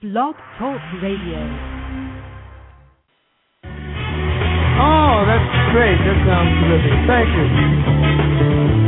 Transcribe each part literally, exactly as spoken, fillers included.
Blog Talk Radio. Oh, that's great. That sounds terrific. Thank you.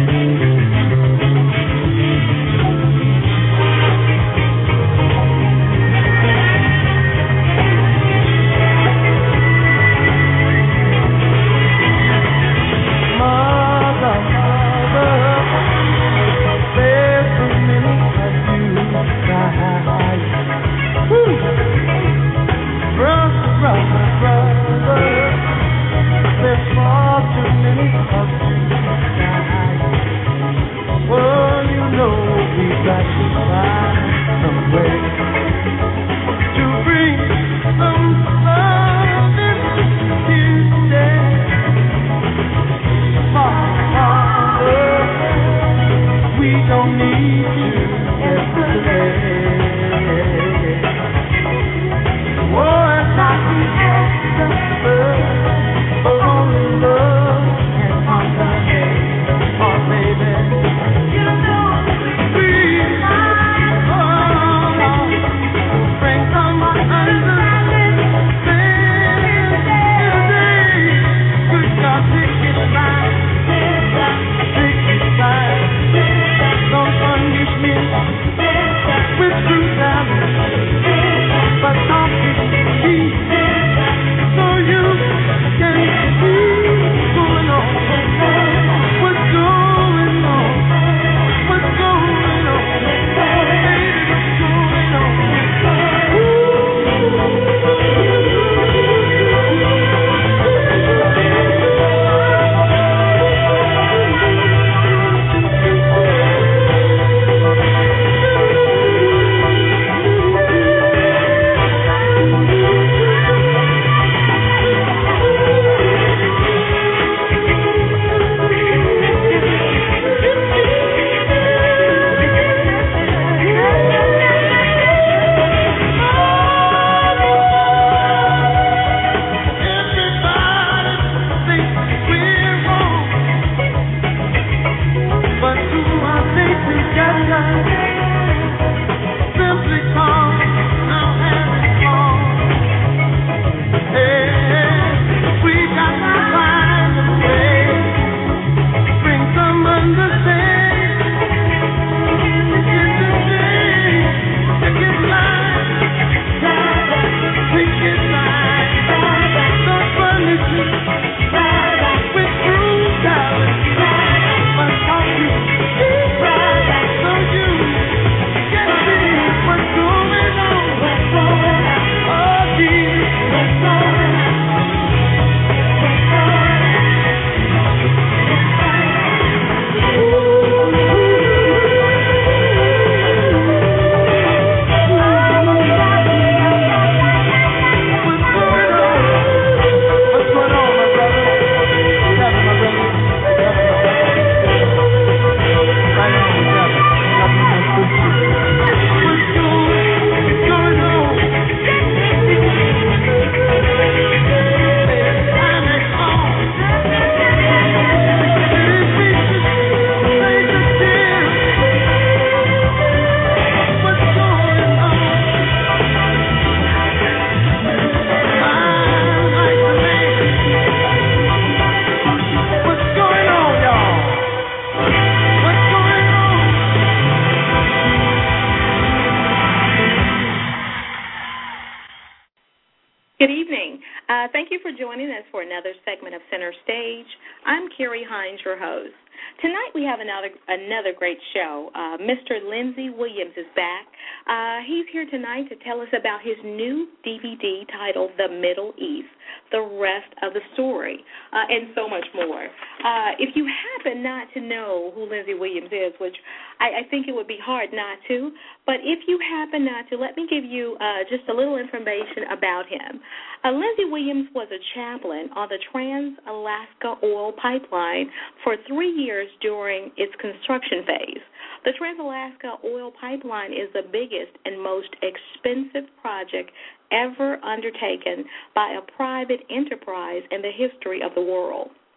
Good evening. Uh, thank you for joining us for another segment of Center Stage. I'm Carrie Hines, your host. Tonight we have another another great show. Uh, Mister Lindsey Williams is back. Uh, he's here tonight to tell us about his new D V D titled The Middle East, The Rest of the Story, uh, and so much more. Uh, if you happen not to know who Lindsey Williams is, which I, I think it would be hard not to, but if you happen not to, let me give you uh, just a little information about him. Uh, Lindsey Williams was a chaplain on the Trans-Alaska Oil Pipeline for three years during its construction phase. The Trans-Alaska Oil Pipeline is the biggest and most expensive project ever undertaken by a private enterprise in the history of the world.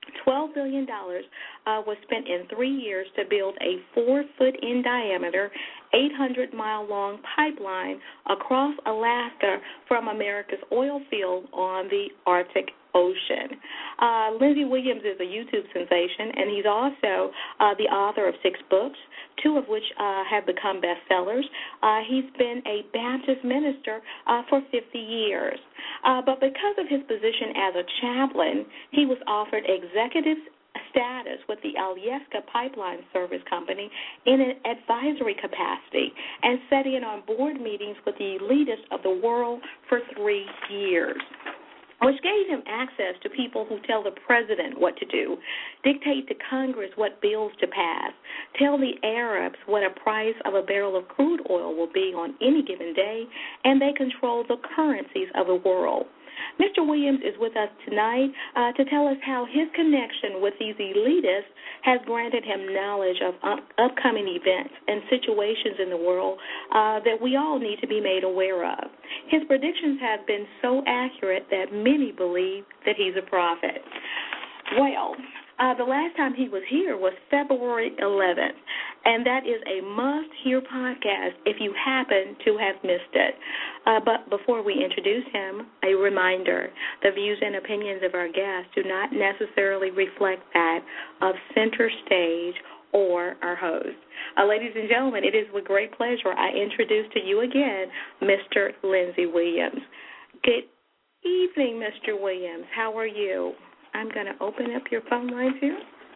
twelve billion dollars uh, was spent in three years to build a four-foot in diameter, eight hundred mile long pipeline across Alaska from America's oil field on the Arctic Ocean. Uh, Lindsey Williams is a YouTube sensation, and he's also uh, the author of six books, two of which uh, have become bestsellers. Uh, he's been a Baptist minister uh, for fifty years. Uh, but because of his position as a chaplain, he was offered executive status with the Alyeska Pipeline Service Company in an advisory capacity and sat in on board meetings with the elitists of the world for three years. Which gave him access to people who tell the president what to do, dictate to Congress what bills to pass, tell the Arabs what a price of a barrel of crude oil will be on any given day, and they control the currencies of the world. Mister Williams is with us tonight uh, to tell us how his connection with these elitists has granted him knowledge of up- upcoming events and situations in the world uh, that we all need to be made aware of. His predictions have been so accurate that many believe that he's a prophet. Well, uh, the last time he was here was February eleventh, and that is a must-hear podcast if you happen to have missed it. Uh, but before we introduce him, a reminder, the views and opinions of our guests do not necessarily reflect that of Center Stage or our host. Uh, ladies and gentlemen, it is with great pleasure I introduce to you again Mister Lindsey Williams. Good evening, Mister Williams. How are you? I'm going to open up your phone lines here.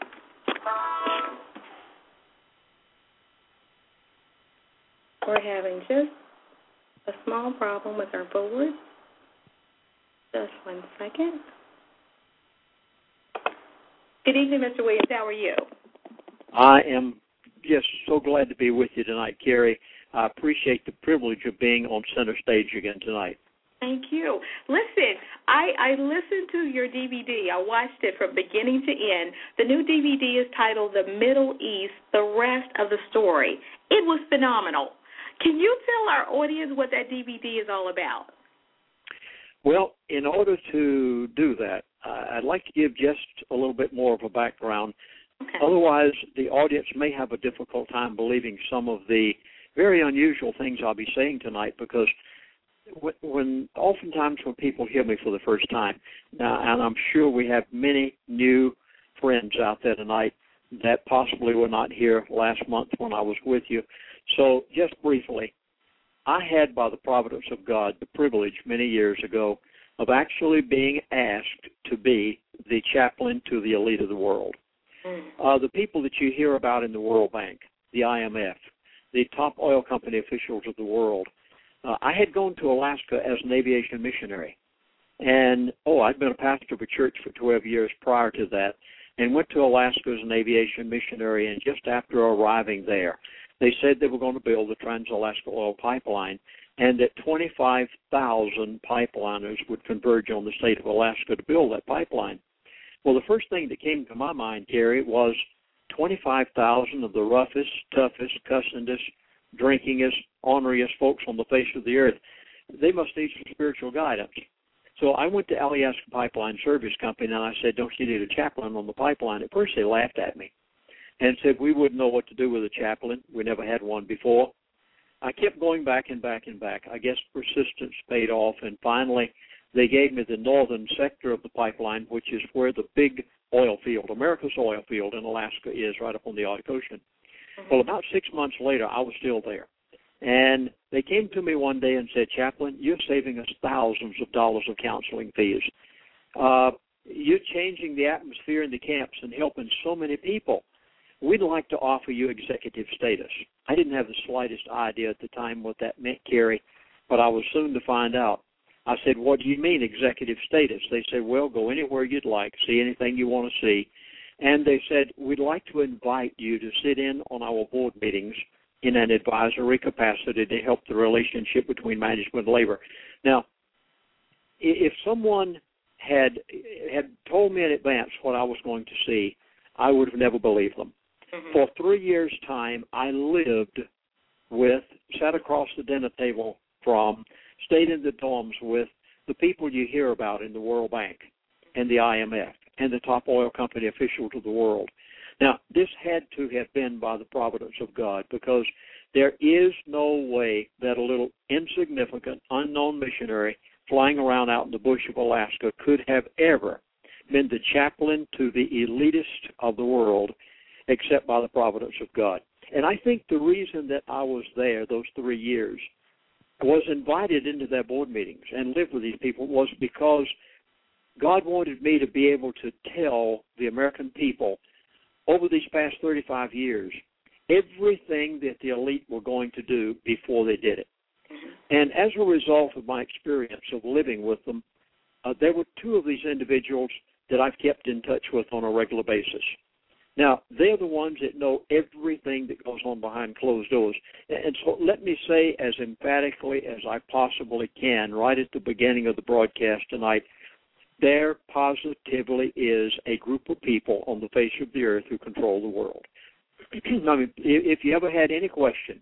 We're having just a small problem with our board. Just one second. Good evening, Mister Williams. How are you? I am just so glad to be with you tonight, Carrie. I appreciate the privilege of being on Center Stage again tonight. Thank you. Listen, I, I listened to your D V D. I watched it from beginning to end. The new D V D is titled The Middle East, The Rest of the Story. It was phenomenal. Can you tell our audience what that D V D is all about? Well, in order to do that, uh, I'd like to give just a little bit more of a background. Okay. Otherwise, the audience may have a difficult time believing some of the very unusual things I'll be saying tonight, because when, when oftentimes when people hear me for the first time, now, and I'm sure we have many new friends out there tonight that possibly were not here last month when I was with you. So just briefly, I had, by the providence of God, the privilege many years ago of actually being asked to be the chaplain to the elite of the world. Mm. Uh, the people that you hear about in the World Bank, the I M F, the top oil company officials of the world. Uh, I had gone to Alaska as an aviation missionary. And, oh, I'd been a pastor of a church for twelve years prior to that, and went to Alaska as an aviation missionary. And just after arriving there, they said they were going to build the Trans-Alaska Oil Pipeline, and that twenty-five thousand pipeliners would converge on the state of Alaska to build that pipeline. Well, the first thing that came to my mind, Gary, was twenty-five thousand of the roughest, toughest, cussingest, drinkingest, orneriest folks on the face of the earth. They must need some spiritual guidance. So I went to Alyeska Pipeline Service Company, and I said, don't you need a chaplain on the pipeline? At first, they laughed at me and said we wouldn't know what to do with a chaplain. We never had one before. I kept going back and back and back. I guess persistence paid off, and finally they gave me the northern sector of the pipeline, which is where the big oil field, America's oil field in Alaska is, right up on the Arctic Ocean. Mm-hmm. Well, about six months later, I was still there. And they came to me one day and said, Chaplain, you're saving us thousands of dollars of counseling fees. Uh, you're changing the atmosphere in the camps and helping so many people. We'd like to offer you executive status. I didn't have the slightest idea at the time what that meant, Carrie, but I was soon to find out. I said, what do you mean executive status? They said, well, go anywhere you'd like, see anything you want to see. And they said, we'd like to invite you to sit in on our board meetings in an advisory capacity to help the relationship between management and labor. Now, if someone had had told me in advance what I was going to see, I would have never believed them. Mm-hmm. For three years' time, I lived with, sat across the dinner table from, stayed in the dorms with the people you hear about in the World Bank and the I M F and the top oil company officials of the world. Now, this had to have been by the providence of God, because there is no way that a little insignificant, unknown missionary flying around out in the bush of Alaska could have ever been the chaplain to the elitist of the world, except by the providence of God. And I think the reason that I was there those three years, was invited into their board meetings and lived with these people, was because God wanted me to be able to tell the American people over these past thirty-five years everything that the elite were going to do before they did it. And as a result of my experience of living with them, uh, there were two of these individuals that I've kept in touch with on a regular basis. Now, they're the ones that know everything that goes on behind closed doors. And so let me say as emphatically as I possibly can right at the beginning of the broadcast tonight, there positively is a group of people on the face of the earth who control the world. I mean, if you ever had any question,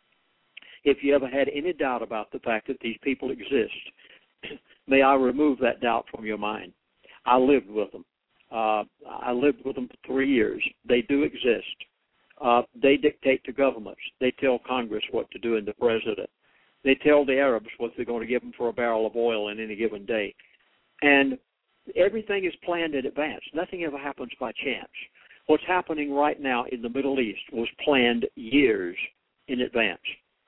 if you ever had any doubt about the fact that these people exist, may I remove that doubt from your mind. I lived with them. Uh, I lived with them for three years. They do exist. Uh, they dictate to governments. They tell Congress what to do and the president. They tell the Arabs what they're going to give them for a barrel of oil in any given day. And everything is planned in advance. Nothing ever happens by chance. What's happening right now in the Middle East was planned years in advance.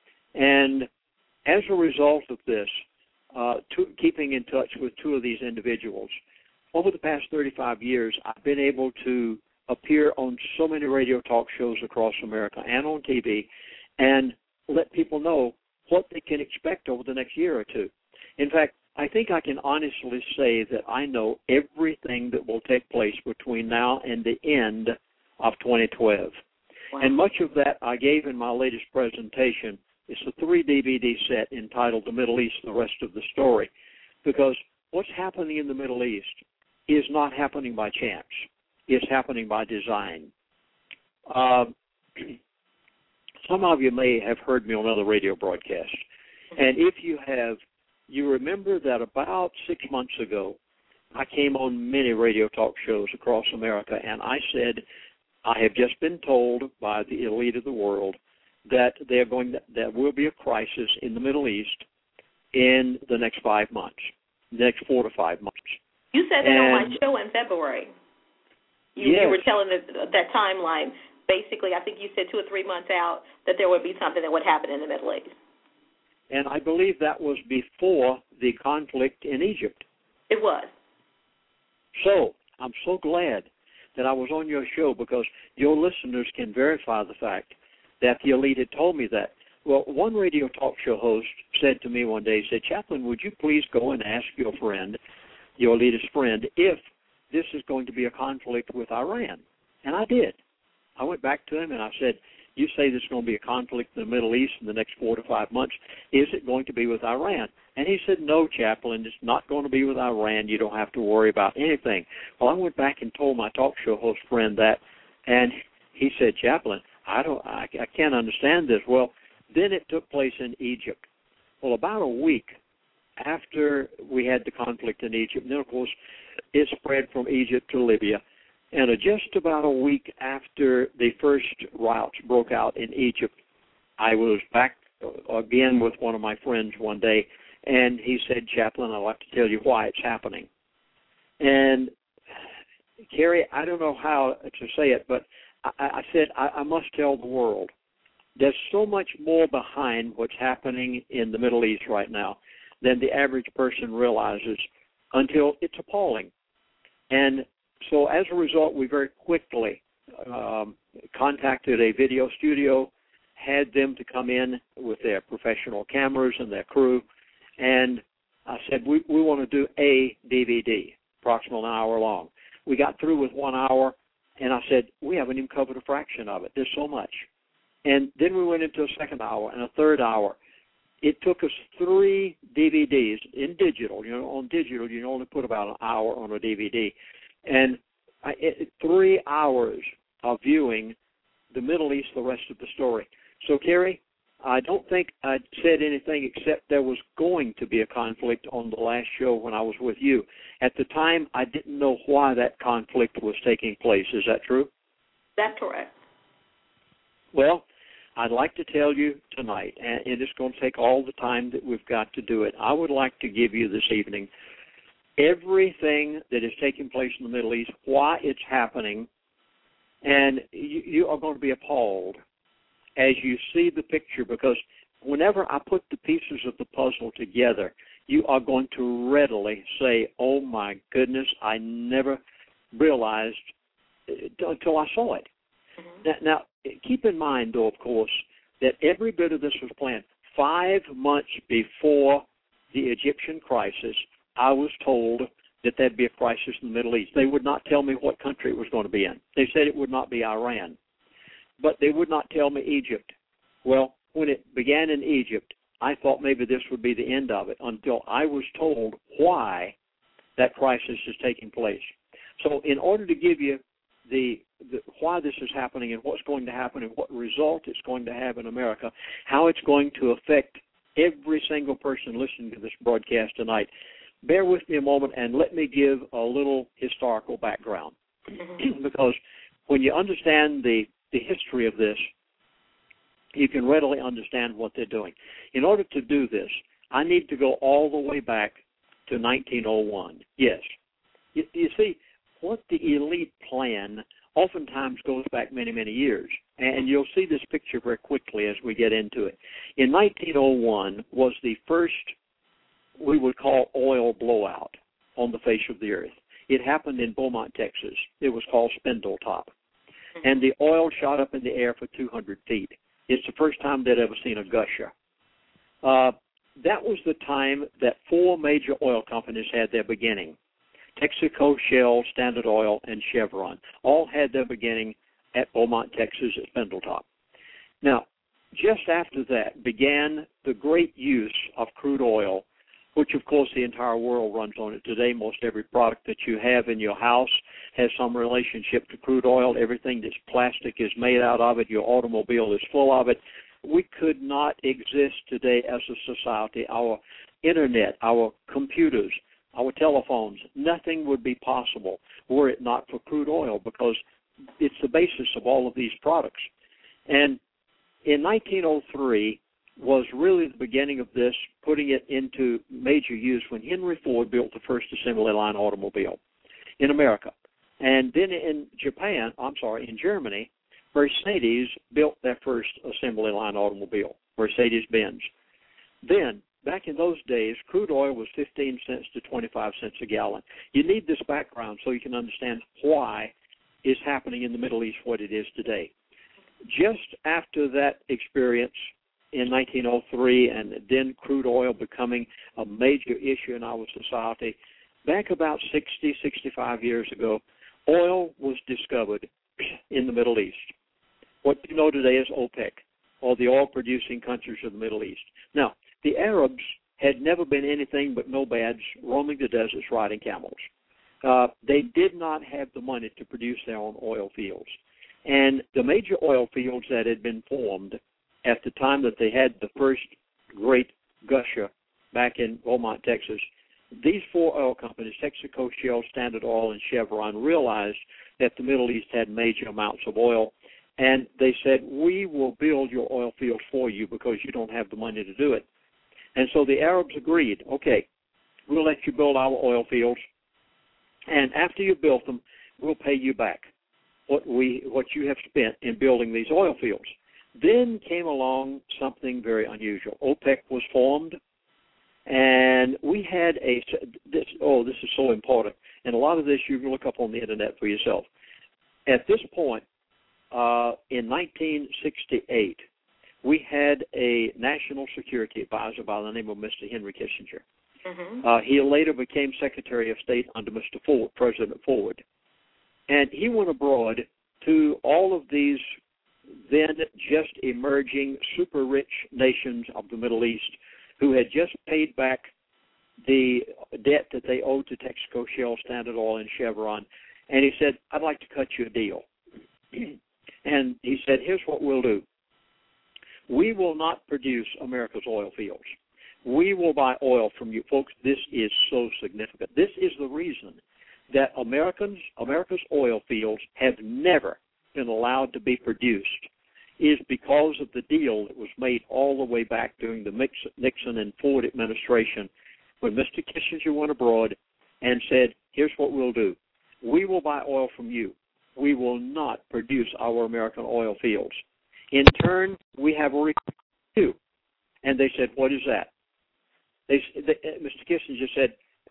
And as a result of this, uh, to, keeping in touch with two of these individuals, over the past thirty-five years, I've been able to appear on so many radio talk shows across America and on T V and let people know what they can expect over the next year or two. In fact, I think I can honestly say that I know everything that will take place between now and the end of twenty twelve. Wow. And much of that I gave in my latest presentation. It's a three D V D set entitled The Middle East, The Rest of the Story, because what's happening in the Middle East is not happening by chance. It's happening by design. Uh, some of you may have heard me on other radio broadcasts, and if you have, you remember that about six months ago, I came on many radio talk shows across America, and I said, I have just been told by the elite of the world that they're going to, that will be a crisis in the Middle East in the next five months, the next four to five months. You said that and, on my show in February. You, yes. you were telling the, that timeline. Basically, I think you said two or three months out that there would be something that would happen in the Middle East. And I believe that was before the conflict in Egypt. It was. So I'm so glad that I was on your show, because your listeners can verify the fact that the elite had told me that. Well, one radio talk show host said to me one day, he said, Chaplain, would you please go and ask your friend, your elitist friend, if this is going to be a conflict with Iran? And I did. I went back to him and I said, you say there's going to be a conflict in the Middle East in the next four to five months. Is it going to be with Iran? And he said, no, Chaplain, it's not going to be with Iran. You don't have to worry about anything. Well, I went back and told my talk show host friend that, and he said, Chaplain, I don't, I, I can't understand this. Well, then it took place in Egypt. Well, about a week after we had the conflict in Egypt, and then, of course, it spread from Egypt to Libya. And just about a week after the first riots broke out in Egypt, I was back again with one of my friends one day, and he said, Chaplain, I'd like to tell you why it's happening. And, Carrie, I don't know how to say it, but I, I said, I, I must tell the world. There's so much more behind what's happening in the Middle East right now than the average person realizes until it's appalling. And so as a result, we very quickly um, contacted a video studio, had them to come in with their professional cameras and their crew, and I said, we, we want to do a D V D, approximately an hour long. We got through with one hour, and I said, we haven't even covered a fraction of it. There's so much. And then we went into a second hour and a third hour. It took us three D V Ds in digital. You know, on digital, you can only put about an hour on a D V D. And I, it, three hours of viewing the Middle East, the rest of the story. So, Carrie, I don't think I said anything except there was going to be a conflict on the last show when I was with you. At the time, I didn't know why that conflict was taking place. Is that true? That's correct. Well, I'd like to tell you tonight, and it's going to take all the time that we've got to do it. I would like to give you this evening everything that is taking place in the Middle East, why it's happening, and you, you are going to be appalled as you see the picture, because whenever I put the pieces of the puzzle together, you are going to readily say, oh, my goodness, I never realized until I saw it. Mm-hmm. Now, now, keep in mind, though, of course, that every bit of this was planned. Five months before the Egyptian crisis, I was told that there'd be a crisis in the Middle East. They would not tell me what country it was going to be in. They said it would not be Iran. But they would not tell me Egypt. Well, when it began in Egypt, I thought maybe this would be the end of it until I was told why that crisis is taking place. So in order to give you the, the why this is happening and what's going to happen and what result it's going to have in America, how it's going to affect every single person listening to this broadcast tonight, bear with me a moment and let me give a little historical background. Mm-hmm. Because when you understand the the history of this, you can readily understand what they're doing. In order to do this, I need to go all the way back to nineteen oh one. Yes. You, you see, what the elite plan oftentimes goes back many, many years. And you'll see this picture very quickly as we get into it. In nineteen oh one was the first, we would call, oil blowout on the face of the earth. It happened in Beaumont, Texas. It was called Spindletop. And the oil shot up in the air for two hundred feet. It's the first time they'd ever seen a gusher. Uh, that was the time that four major oil companies had their beginning. Texaco, Shell, Standard Oil, and Chevron all had their beginning at Beaumont, Texas at Spindletop. Now, just after that began the great use of crude oil, which, of course, the entire world runs on it today. Most every product that you have in your house has some relationship to crude oil. Everything that's plastic is made out of it. Your automobile is full of it. We could not exist today as a society. Our Internet, our computers, our telephones, nothing would be possible were it not for crude oil, because it's the basis of all of these products. And in nineteen oh three, was really the beginning of this, putting it into major use when Henry Ford built the first assembly line automobile in America. And then in Japan, I'm sorry, in Germany, Mercedes built their first assembly line automobile, Mercedes-Benz. Then, back in those days, crude oil was fifteen cents to twenty-five cents a gallon. You need this background so you can understand why is happening in the Middle East what it is today. Just after that experience, in nineteen oh three, and then crude oil becoming a major issue in our society, back about sixty, sixty-five years ago, oil was discovered in the Middle East. What you know today is OPEC, or the oil-producing countries of the Middle East. Now, the Arabs had never been anything but nomads roaming the deserts riding camels. Uh, they did not have the money to produce their own oil fields. And the major oil fields that had been formed at the time that they had the first great gusher back in Beaumont, Texas, these four oil companies, Texaco, Shell, Standard Oil, and Chevron, realized that the Middle East had major amounts of oil, and they said, we will build your oil fields for you because you don't have the money to do it. And so the Arabs agreed, okay, we'll let you build our oil fields, and after you built them, we'll pay you back what we what you have spent in building these oil fields. Then came along something very unusual. OPEC was formed, and we had a this. Oh, this is so important, and a lot of this you can look up on the Internet for yourself. At this point, uh, in nineteen sixty-eight, we had a national security advisor by the name of Mister Henry Kissinger. Mm-hmm. Uh, he later became Secretary of State under Mister Ford, President Ford, and he went abroad to all of these then just emerging super rich nations of the Middle East who had just paid back the debt that they owed to Texaco, Shell, Standard Oil, and Chevron. And he said, I'd like to cut you a deal. And he said, here's what we'll do. we will not produce America's oil fields. We will buy oil from you. Folks, this is so significant. This is the reason that Americans, America's oil fields have never been allowed to be produced, is because of the deal that was made all the way back during the Nixon and Ford administration when Mister Kissinger went abroad and said, here's what we'll do. We will buy oil from you. We will not produce our American oil fields. In turn, we have a request to you. And they said, what is that? They, they, Mister Kissinger said,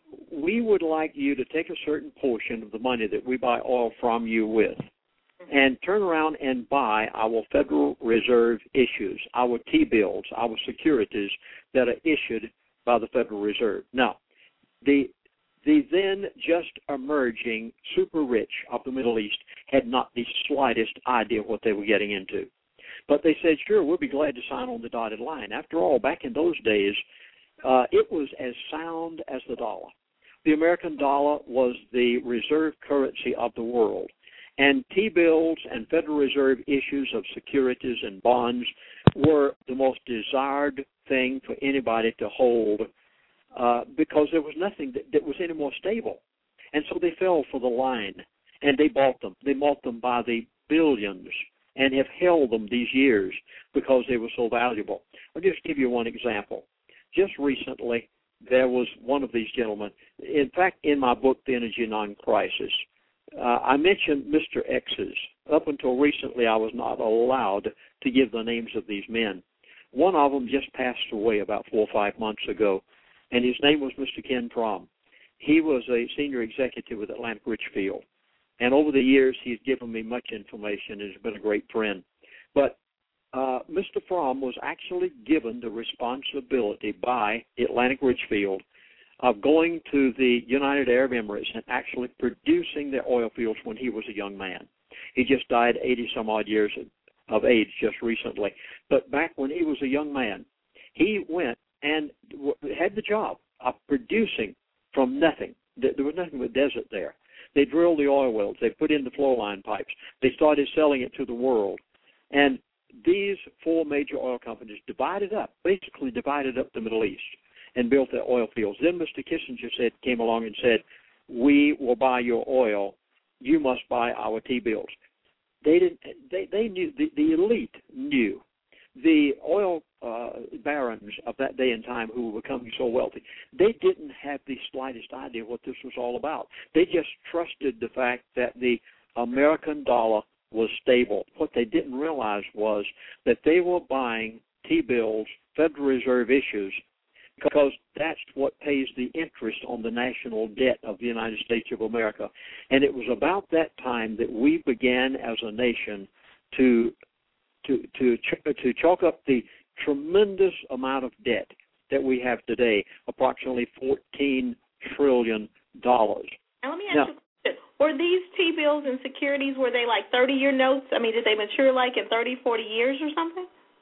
we would like you to take a certain portion of the money that we buy oil from you with and turn around and buy our Federal Reserve issues, our T-bills, our securities that are issued by the Federal Reserve. Now, the the then just emerging super rich of the Middle East had not the slightest idea what they were getting into. But they said, sure, we'll be glad to sign on the dotted line. After all, back in those days, uh, it was as sound as the dollar. The American dollar was the reserve currency of the world. And T-bills and Federal Reserve issues of securities and bonds were the most desired thing for anybody to hold uh, because there was nothing that, that was any more stable. And so they fell for the line, and they bought them. They bought them by the billions and have held them these years because they were so valuable. I'll just give you one example. Just recently, there was one of these gentlemen. In fact, in my book, The Energy Non-Crisis, Uh, I mentioned Mister X's. Up until recently, I was not allowed to give the names of these men. One of them just passed away about four or five months ago, and his name was Mister Ken Fromm. He was a senior executive with Atlantic Richfield, and over the years, he's given me much information and has been a great friend. But uh, Mister Fromm was actually given the responsibility by Atlantic Richfield of going to the United Arab Emirates and actually producing their oil fields when he was a young man. He just died eighty-some-odd years of age just recently. But back when he was a young man, he went and had the job of producing from nothing. There was nothing but desert there. They drilled the oil wells. They put in the flow line pipes. They started selling it to the world. And these four major oil companies divided up, basically divided up the Middle East, and built their oil fields. Then Mister Kissinger said, came along and said, we will buy your oil. You must buy our T-bills. They didn't. They, they knew, the, the elite knew. The oil uh, barons of that day and time who were becoming so wealthy, they didn't have the slightest idea what this was all about. They just trusted the fact that the American dollar was stable. What they didn't realize was that they were buying T-bills, Federal Reserve issues, because that's what pays the interest on the national debt of the United States of America. And it was about that time that we began as a nation to to to to chalk up the tremendous amount of debt that we have today, approximately fourteen trillion dollars. Now let me ask now, you a question. Were these T-bills and securities, were they like thirty-year notes? I mean, did they mature like in thirty, forty years or something?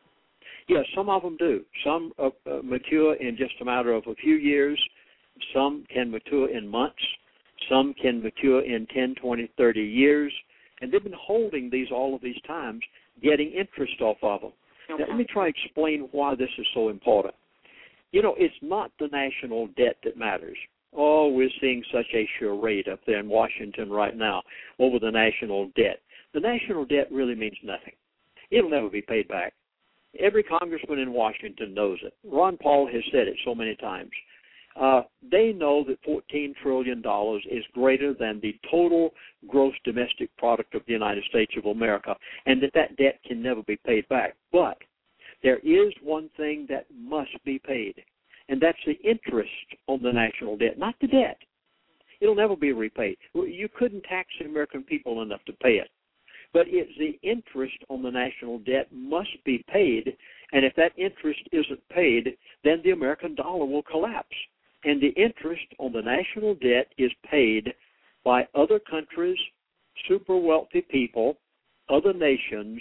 Yes, some of them do. Some uh, uh, mature in just a matter of a few years. Some can mature in months. Some can mature in ten, twenty, thirty years. And they've been holding these all of these times, getting interest off of them. Okay. Now, let me try to explain why this is so important. You know, it's not the national debt that matters. Oh, we're seeing such a charade up there in Washington right now over the national debt. The national debt really means nothing. It'll never be paid back. Every congressman in Washington knows it. Ron Paul has said it so many times. Uh, they know that fourteen trillion dollars is greater than the total gross domestic product of the United States of America, and that that debt can never be paid back. But there is one thing that must be paid, and that's the interest on the national debt, not the debt. It'll never be repaid. You couldn't tax the American people enough to pay it. But it's the interest on the national debt must be paid, and if that interest isn't paid, then the American dollar will collapse. And the interest on the national debt is paid by other countries, super wealthy people, other nations,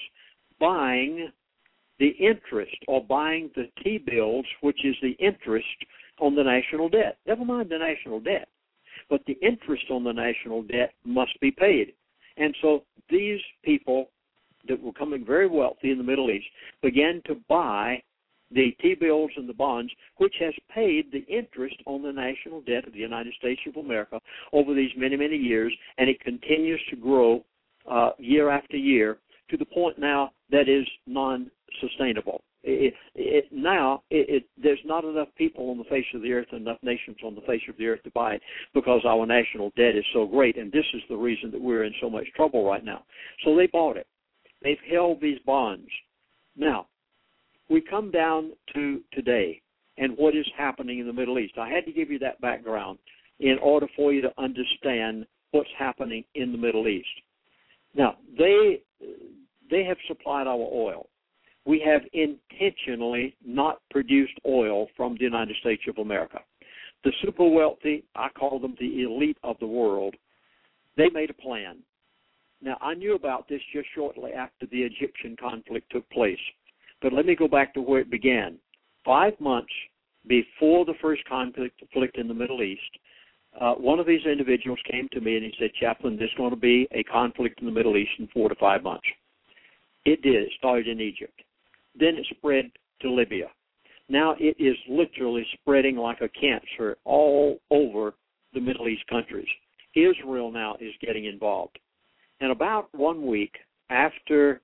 buying the interest or buying the T-bills, which is the interest on the national debt. Never mind the national debt, but the interest on the national debt must be paid. And so these people that were becoming very wealthy in the Middle East began to buy the T-bills and the bonds, which has paid the interest on the national debt of the United States of America over these many, many years, and it continues to grow uh, year after year to the point now that is non-sustainable. It, it, now, it, it, there's not enough people on the face of the earth, enough nations on the face of the earth to buy it because our national debt is so great, and this is the reason that we're in so much trouble right now. So they bought it. They've held these bonds. Now, we come down to today and what is happening in the Middle East. I had to give you that background in order for you to understand what's happening in the Middle East. Now, they they have supplied our oil. We have intentionally not produced oil from the United States of America. The super wealthy, I call them the elite of the world, they made a plan. Now, I knew about this just shortly after the Egyptian conflict took place. But let me go back to where it began. Five months before the first conflict in the Middle East, uh, one of these individuals came to me and he said, Chaplain, there's going to be a conflict in the Middle East in four to five months. It did. It started in Egypt. Then it spread to Libya. Now it is literally spreading like a cancer all over the Middle East countries. Israel now is getting involved. And about one week after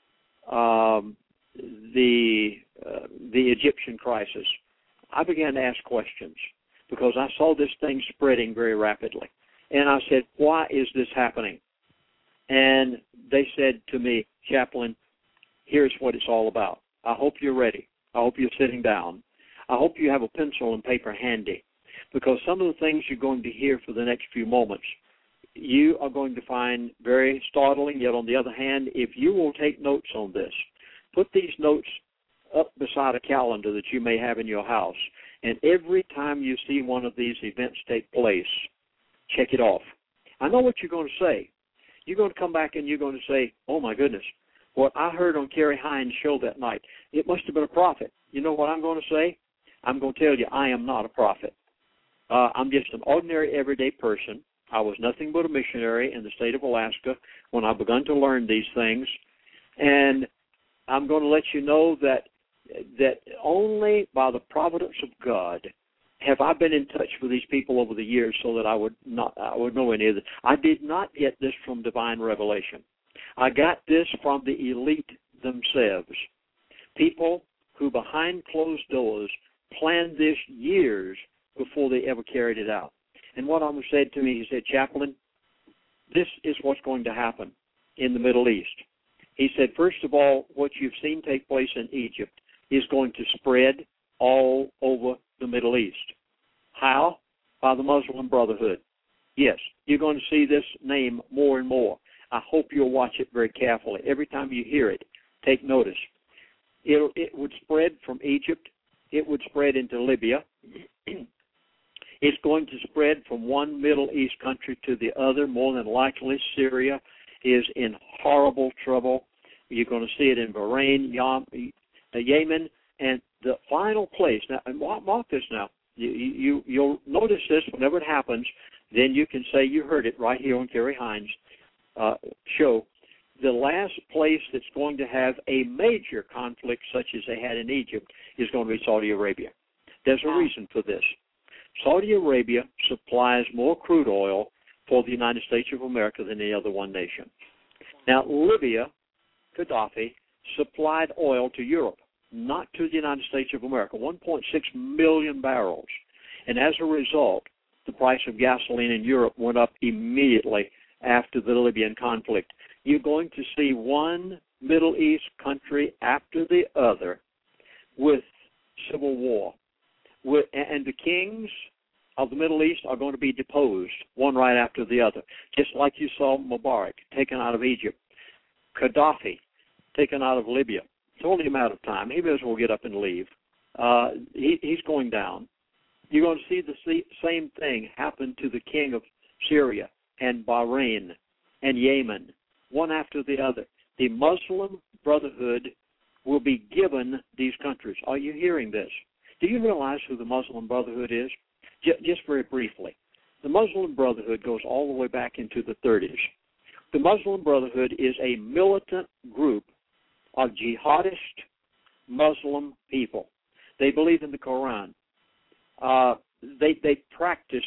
um, the uh, the Egyptian crisis, I began to ask questions because I saw this thing spreading very rapidly. And I said, why is this happening? And they said to me, Chaplain, here's what it's all about. I hope you're ready. I hope you're sitting down. I hope you have a pencil and paper handy because some of the things you're going to hear for the next few moments, you are going to find very startling. Yet on the other hand, if you will take notes on this, put these notes up beside a calendar that you may have in your house, and every time you see one of these events take place, check it off. I know what you're going to say. You're going to come back and you're going to say, oh, my goodness, what I heard on Kerry Hines' show that night, it must have been a prophet. You know what I'm going to say? I'm going to tell you I am not a prophet. Uh, I'm just an ordinary, everyday person. I was nothing but a missionary in the state of Alaska when I began to learn these things. And I'm going to let you know that that only by the providence of God have I been in touch with these people over the years so that I would not I would know any of this. I did not get this from divine revelation. I got this from the elite themselves, people who behind closed doors planned this years before they ever carried it out. And one of them said to me, he said, Chaplain, this is what's going to happen in the Middle East. He said, first of all, what you've seen take place in Egypt is going to spread all over the Middle East. How? By the Muslim Brotherhood. Yes, you're going to see this name more and more. I hope you'll watch it very carefully. Every time you hear it, take notice. It, it would spread from Egypt. It would spread into Libya. It's going to spread from one Middle East country to the other. More than likely, Syria is in horrible trouble. You're going to see it in Bahrain, Yemen, and the final place. Now, and mark this now. You, you, you'll notice this whenever it happens. Then you can say you heard it right here on Kerry Hines' uh, show. The last place that's going to have a major conflict such as they had in Egypt is going to be Saudi Arabia. There's a reason for this. Saudi Arabia supplies more crude oil for the United States of America than any other one nation. Now, Libya, Gaddafi, supplied oil to Europe, not to the United States of America, one point six million barrels. And as a result, the price of gasoline in Europe went up immediately after the Libyan conflict. You're going to see one Middle East country after the other with civil war. With, and the kings of the Middle East are going to be deposed, one right after the other, just like you saw Mubarak taken out of Egypt, Gaddafi taken out of Libya. It's only a matter of time. He may as well get up and leave. Uh, he, he's going down. You're going to see the same thing happen to the king of Syria and Bahrain and Yemen, one after the other. The Muslim Brotherhood will be given these countries. Are you hearing this? Do you realize who the Muslim Brotherhood is? J- just very briefly. The Muslim Brotherhood goes all the way back into the thirties, The Muslim Brotherhood is a militant group of jihadist Muslim people. They believe in the Quran. Uh, they they practice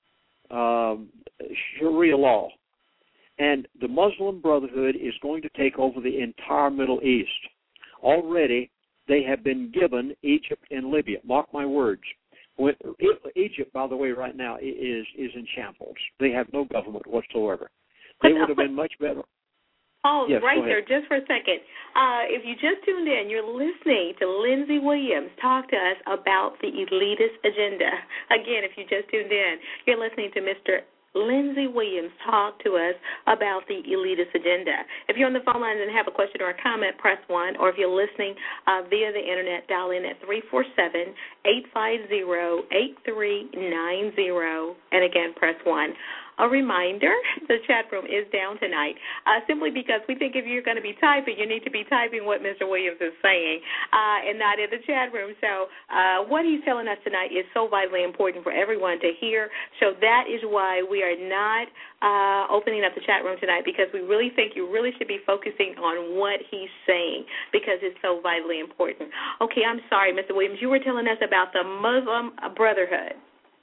um, Sharia law. And the Muslim Brotherhood is going to take over the entire Middle East. Already, they have been given Egypt and Libya. Mark my words. When, Egypt, by the way, right now is is in shambles. They have no government whatsoever. They would have been much better. Oh, yes, right there, just for a second. Uh, if you just tuned in, you're listening to Lindsey Williams talk to us about the elitist agenda. Again, if you just tuned in, you're listening to Mister Lindsey Williams talk to us about the elitist agenda. If you're on the phone lines and have a question or a comment, press one. Or if you're listening uh, via the Internet, dial in at three four seven, eight five zero, eight three nine zero. And again, press one. A reminder, the chat room is down tonight, uh, simply because we think if you're going to be typing, you need to be typing what Mister Williams is saying uh, and not in the chat room. So uh, what he's telling us tonight is so vitally important for everyone to hear. So that is why we are not uh, opening up the chat room tonight, because we really think you really should be focusing on what he's saying, because it's so vitally important. Okay, I'm sorry, Mister Williams. You were telling us about the Muslim Brotherhood.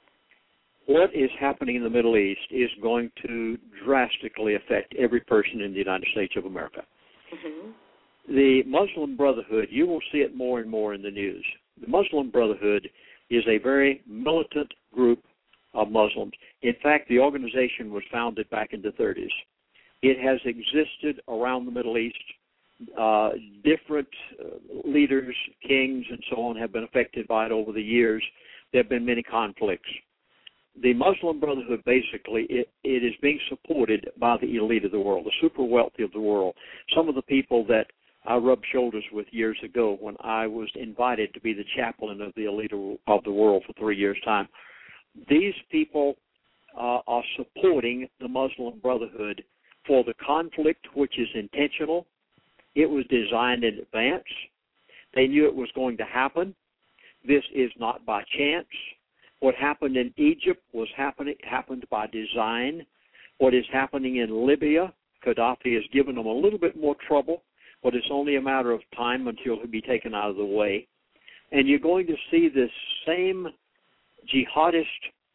What is happening in the Middle East is going to drastically affect every person in the United States of America. Mm-hmm. The Muslim Brotherhood, you will see it more and more in the news. The Muslim Brotherhood is a very militant group of Muslims. In fact, the organization was founded back in the thirties. It has existed around the Middle East. Uh, different uh, leaders, kings, and so on have been affected by it over the years. There have been many conflicts. The Muslim Brotherhood, basically, it, it is being supported by the elite of the world, the super wealthy of the world. Some of the people that I rubbed shoulders with years ago when I was invited to be the chaplain of the elite of the world for three years' time. These people uh, are supporting the Muslim Brotherhood for the conflict, which is intentional. It was designed in advance. They knew it was going to happen. This is not by chance. What happened in Egypt was happening happened by design. What is happening in Libya, Gaddafi has given them a little bit more trouble, but it's only a matter of time until he'll be taken out of the way. And you're going to see this same jihadist,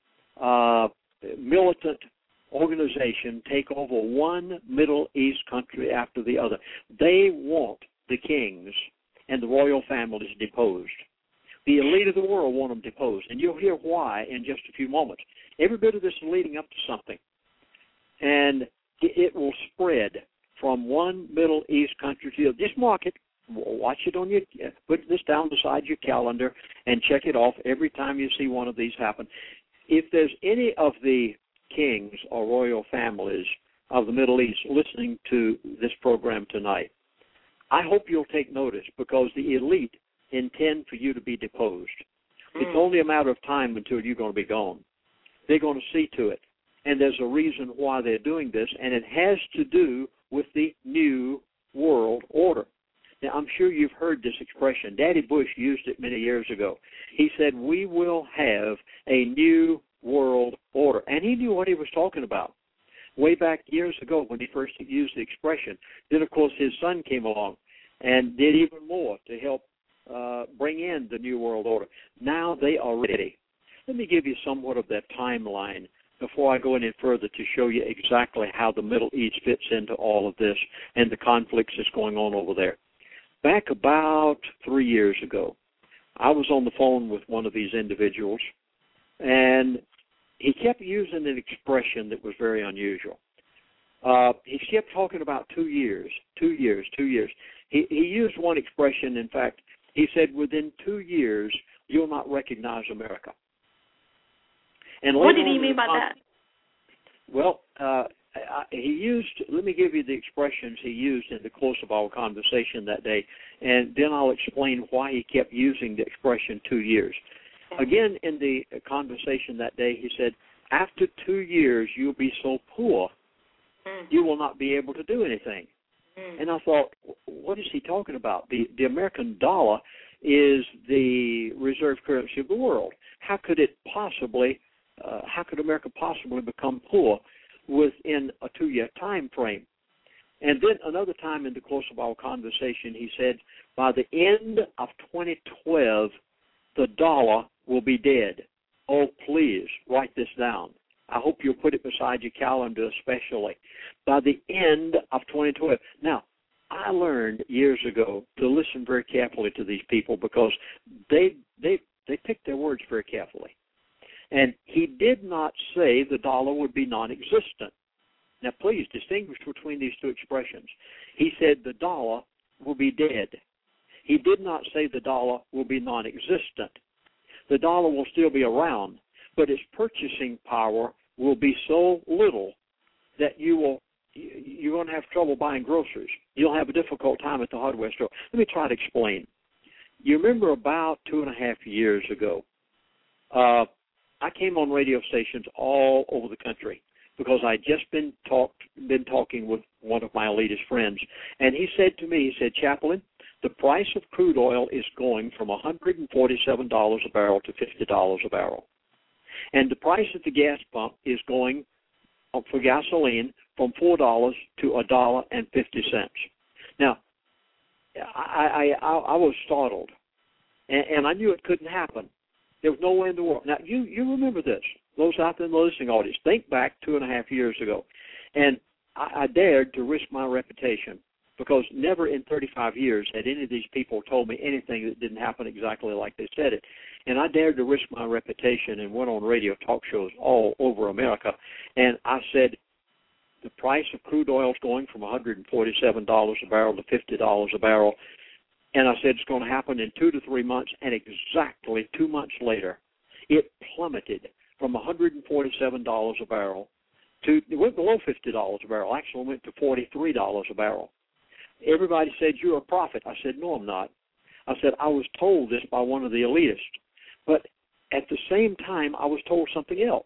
uh, militant organization take over one Middle East country after the other. They want the kings and the royal families deposed. The elite of the world want them deposed, and you'll hear why in just a few moments. Every bit of this is leading up to something, and it will spread from one Middle East country to the other. Just mark it, watch it on your, put this down beside your calendar, and check it off every time you see one of these happen. If there's any of the kings or royal families of the Middle East listening to this program tonight, I hope you'll take notice, because the elite intend for you to be deposed. Mm. It's only a matter of time until you're going to be gone. They're going to see to it. And there's a reason why they're doing this, and it has to do with the New World Order. Now, I'm sure you've heard this expression. Daddy Bush used it many years ago. He said, we will have a New World Order. And he knew what he was talking about way back years ago when he first used the expression. Then, of course, his son came along and did even more to help Uh, bring in the New World Order. Now they are ready. Let me give you somewhat of that timeline before I go any further to show you exactly how the Middle East fits into all of this and the conflicts that's going on over there. Back about three years ago, I was on the phone with one of these individuals, and he kept using an expression that was very unusual. Uh, he kept talking about two years, two years, two years. He, he used one expression, in fact, he said, within two years, you'll not recognize America. And what did he mean by that? Well, uh, I, he used, let me give you the expressions he used in the course of our conversation that day, and then I'll explain why he kept using the expression two years. Again, in the conversation that day, he said, after two years, you'll be so poor, mm. you will not be able to do anything. And I thought, what is he talking about? The the American dollar is the reserve currency of the world. How could it possibly, uh, how could America possibly become poor within a two-year time frame? And then another time in the course of our conversation, he said, by the end of twenty twelve, the dollar will be dead. Oh, please, write this down. I hope you'll put it beside your calendar especially. By the end of twenty twelve. Now, I learned years ago to listen very carefully to these people because they they they picked their words very carefully. And he did not say the dollar would be non-existent. Now, please distinguish between these two expressions. He said the dollar will be dead. He did not say the dollar will be non-existent. The dollar will still be around, but its purchasing power will be so little that you will you're going to have trouble buying groceries. You'll have a difficult time at the hardware store. Let me try to explain. You remember about two and a half years ago, uh, I came on radio stations all over the country because I'd just been talked been talking with one of my elitist friends, and he said to me, he said, Chaplain, the price of crude oil is going from one hundred forty-seven dollars a barrel to fifty dollars a barrel. And the price at the gas pump is going for gasoline from four dollars to one dollar and fifty cents. Now, I, I, I, I was startled, and, and I knew it couldn't happen. There was no way in the world. Now, you, you remember this, those out there in the listening audience. Think back two and a half years ago. And I, I dared to risk my reputation because never in thirty-five years had any of these people told me anything that didn't happen exactly like they said it. And I dared to risk my reputation and went on radio talk shows all over America. And I said, the price of crude oil is going from one hundred forty-seven dollars a barrel to fifty dollars a barrel. And I said it's going to happen in two to three months. And exactly two months later, it plummeted from one hundred forty-seven dollars a barrel to, it went below fifty dollars a barrel. Actually, it went to forty-three dollars a barrel. Everybody said, you're a prophet. I said, no, I'm not. I said, I was told this by one of the elitists. But at the same time, I was told something else.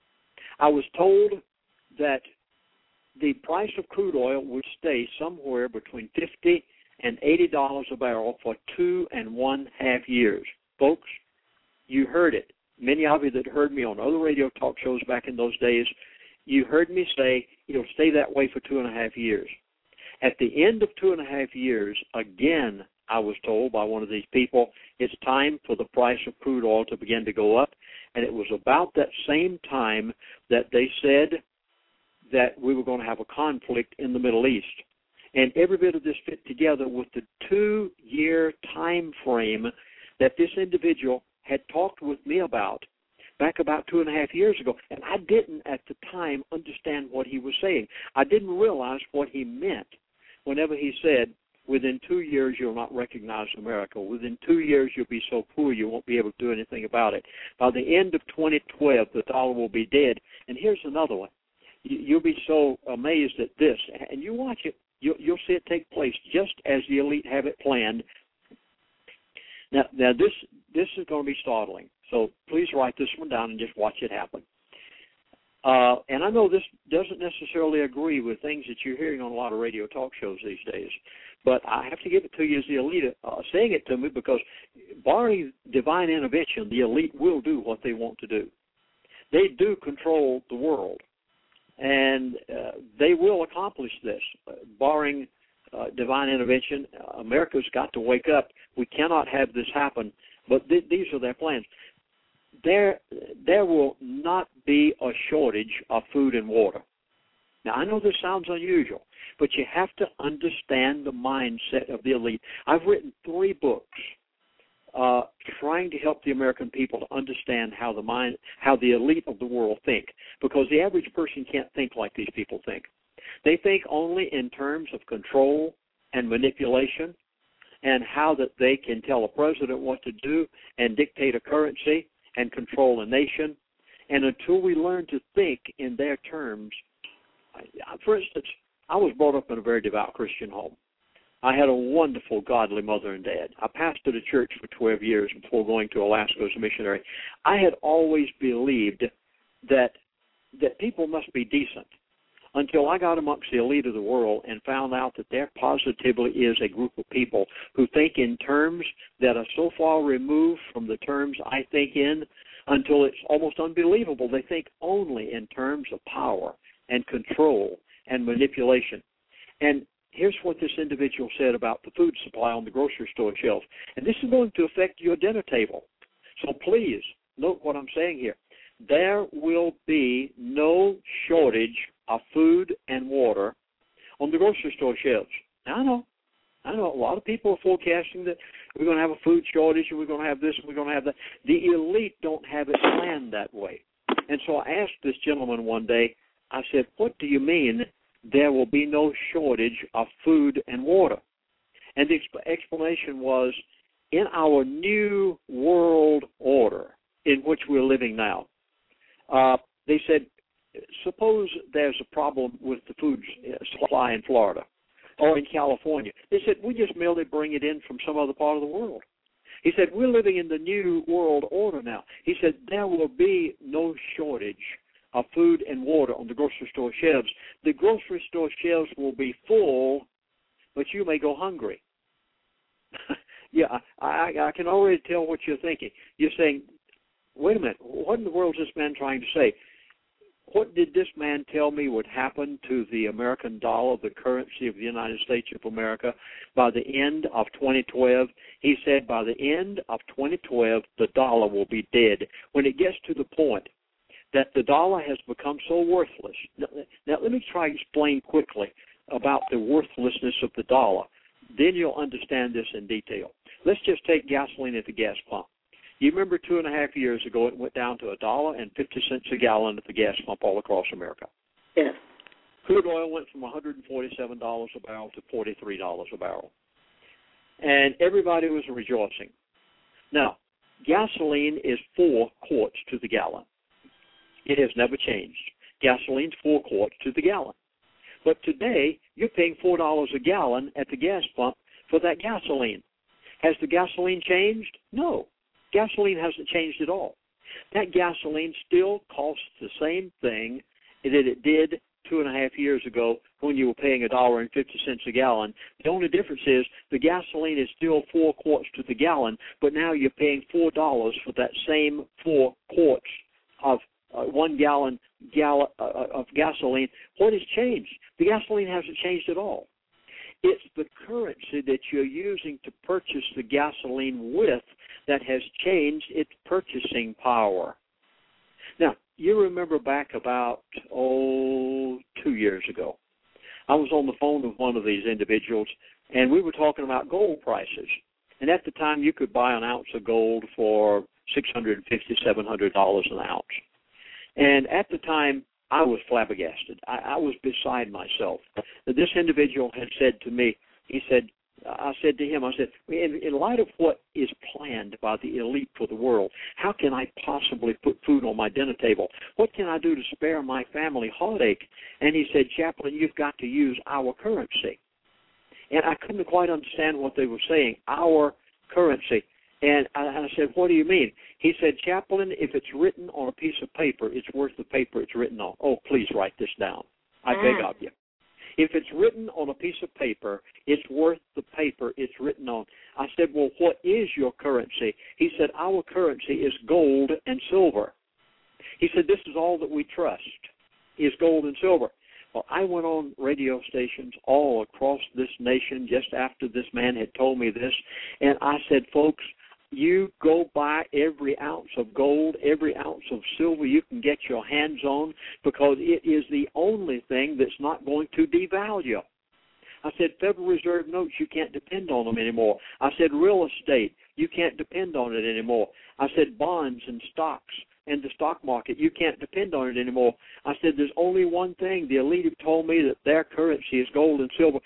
I was told that the price of crude oil would stay somewhere between fifty and eighty dollars a barrel for two and one half years. Folks, you heard it. Many of you that heard me on other radio talk shows back in those days, you heard me say it'll stay that way for two and a half years. At the end of two and a half years, again, I was told by one of these people, it's time for the price of crude oil to begin to go up. And it was about that same time that they said that we were going to have a conflict in the Middle East. And every bit of this fit together with the two-year time frame that this individual had talked with me about back about two and a half years ago. And I didn't at the time understand what he was saying. I didn't realize what he meant whenever he said, within two years you'll not recognize America. Within two years you'll be so poor you won't be able to do anything about it. By the end of twenty twelve, the dollar will be dead. And here's another one. You'll be so amazed at this, and you watch it. You'll, you'll see it take place just as the elite have it planned. Now, now this this is going to be startling. So please write this one down and just watch it happen. Uh, and I know this doesn't necessarily agree with things that you're hearing on a lot of radio talk shows these days, but I have to give it to you as the elite uh, saying it to me because barring divine intervention, the elite will do what they want to do. They do control the world. And uh, they will accomplish this, uh, barring uh, divine intervention. Uh, America's got to wake up. We cannot have this happen, but th- these are their plans. There, there will not be a shortage of food and water. Now, I know this sounds unusual, but you have to understand the mindset of the elite. I've written three books Uh, trying to help the American people to understand how the mind, how the elite of the world think, because the average person can't think like these people think. They think only in terms of control and manipulation, and how that they can tell a president what to do and dictate a currency and control a nation. And until we learn to think in their terms, for instance, I was brought up in a very devout Christian home. I had a wonderful, godly mother and dad. I pastored a church for twelve years before going to Alaska as a missionary. I had always believed that that people must be decent until I got amongst the elite of the world and found out that there positively is a group of people who think in terms that are so far removed from the terms I think in until it's almost unbelievable. They think only in terms of power and control and manipulation. And here's what this individual said about the food supply on the grocery store shelves. And this is going to affect your dinner table. So please, note what I'm saying here. There will be no shortage of food and water on the grocery store shelves. Now, I know. I know a lot of people are forecasting that we're going to have a food shortage and we're going to have this and we're going to have that. The elite don't have it planned that way. And so I asked this gentleman one day, I said, what do you mean there will be no shortage of food and water? And the exp- explanation was, in our new world order in which we're living now, uh, they said, suppose there's a problem with the food supply in Florida or in California. They said, we just merely bring it in from some other part of the world. He said, we're living in the new world order now. He said, there will be no shortage of food and water on the grocery store shelves. The grocery store shelves will be full, but you may go hungry. yeah, I, I, I can already tell what you're thinking. You're saying, wait a minute, what in the world is this man trying to say? What did this man tell me would happen to the American dollar, the currency of the United States of America, by the end of twenty twelve? He said by the end of twenty twelve, the dollar will be dead. When it gets to the point that the dollar has become so worthless. Now, now let me try to explain quickly about the worthlessness of the dollar. Then you'll understand this in detail. Let's just take gasoline at the gas pump. You remember two and a half years ago it went down to a dollar and fifty cents a gallon at the gas pump all across America. Yes. Crude oil went from one hundred forty-seven dollars a barrel to forty-three dollars a barrel. And everybody was rejoicing. Now, gasoline is four quarts to the gallon. It has never changed. Gasoline's four quarts to the gallon. But today, you're paying four dollars a gallon at the gas pump for that gasoline. Has the gasoline changed? No. Gasoline hasn't changed at all. That gasoline still costs the same thing that it did two and a half years ago when you were paying a dollar and fifty cents a gallon. The only difference is the gasoline is still four quarts to the gallon, but now you're paying four dollars for that same four quarts of uh, one gallon gallon uh, of gasoline. What has changed? The gasoline hasn't changed at all. It's the currency that you're using to purchase the gasoline with that has changed its purchasing power. Now, you remember back about, oh, two years ago, I was on the phone with one of these individuals, and we were talking about gold prices. And at the time, you could buy an ounce of gold for six hundred fifty dollars, seven hundred dollars an ounce. And at the time, I was flabbergasted. I, I was beside myself. This individual had said to me, he said, I said to him, I said, in, in light of what is planned by the elite for the world, how can I possibly put food on my dinner table? What can I do to spare my family heartache? And he said, Chaplain, you've got to use our currency. And I couldn't quite understand what they were saying, our currency. And I, I said, what do you mean? He said, Chaplain, if it's written on a piece of paper, it's worth the paper it's written on. Oh, please write this down. I mm. beg of you. If it's written on a piece of paper, it's worth the paper it's written on. I said, well, what is your currency? He said, our currency is gold and silver. He said, this is all that we trust, is gold and silver. Well, I went on radio stations all across this nation just after this man had told me this, and I said, folks, you go buy every ounce of gold, every ounce of silver you can get your hands on, because it is the only thing that's not going to devalue. I said, Federal Reserve notes, you can't depend on them anymore. I said, real estate, you can't depend on it anymore. I said, bonds and stocks and the stock market, you can't depend on it anymore. I said, there's only one thing. The elite have told me that their currency is gold and silver.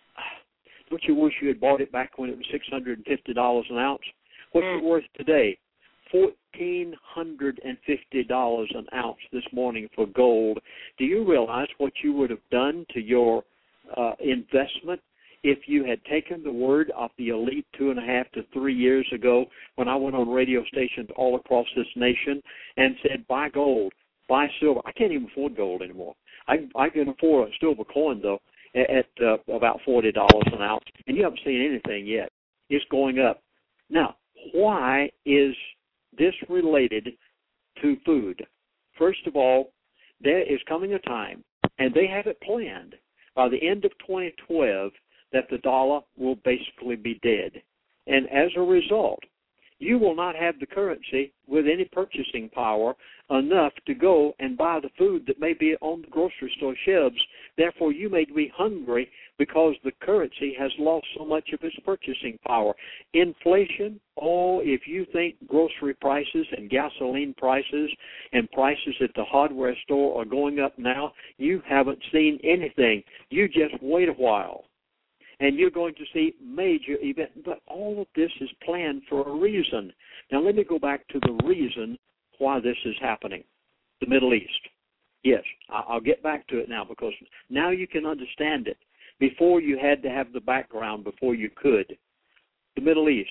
Don't you wish you had bought it back when it was six hundred fifty dollars an ounce? What's it worth today? one thousand four hundred fifty dollars an ounce this morning for gold. Do you realize what you would have done to your uh, investment if you had taken the word of the elite two and a half to three years ago when I went on radio stations all across this nation and said, buy gold, buy silver? I can't even afford gold anymore. I, I can afford a silver coin, though, at, at uh, about forty dollars an ounce, and you haven't seen anything yet. It's going up. Now, why is this related to food? First of all, there is coming a time, and they have it planned, by the end of twenty twelve that the dollar will basically be dead. And as a result, you will not have the currency with any purchasing power enough to go and buy the food that may be on the grocery store shelves. Therefore, you may be hungry because the currency has lost so much of its purchasing power. Inflation, oh, if you think grocery prices and gasoline prices and prices at the hardware store are going up now, you haven't seen anything. You just wait a while, and you're going to see major events. But all of this is planned for a reason. Now, let me go back to the reason why this is happening, the Middle East. Yes, I'll get back to it now because now you can understand it. Before you had to have the background before you could. The Middle East.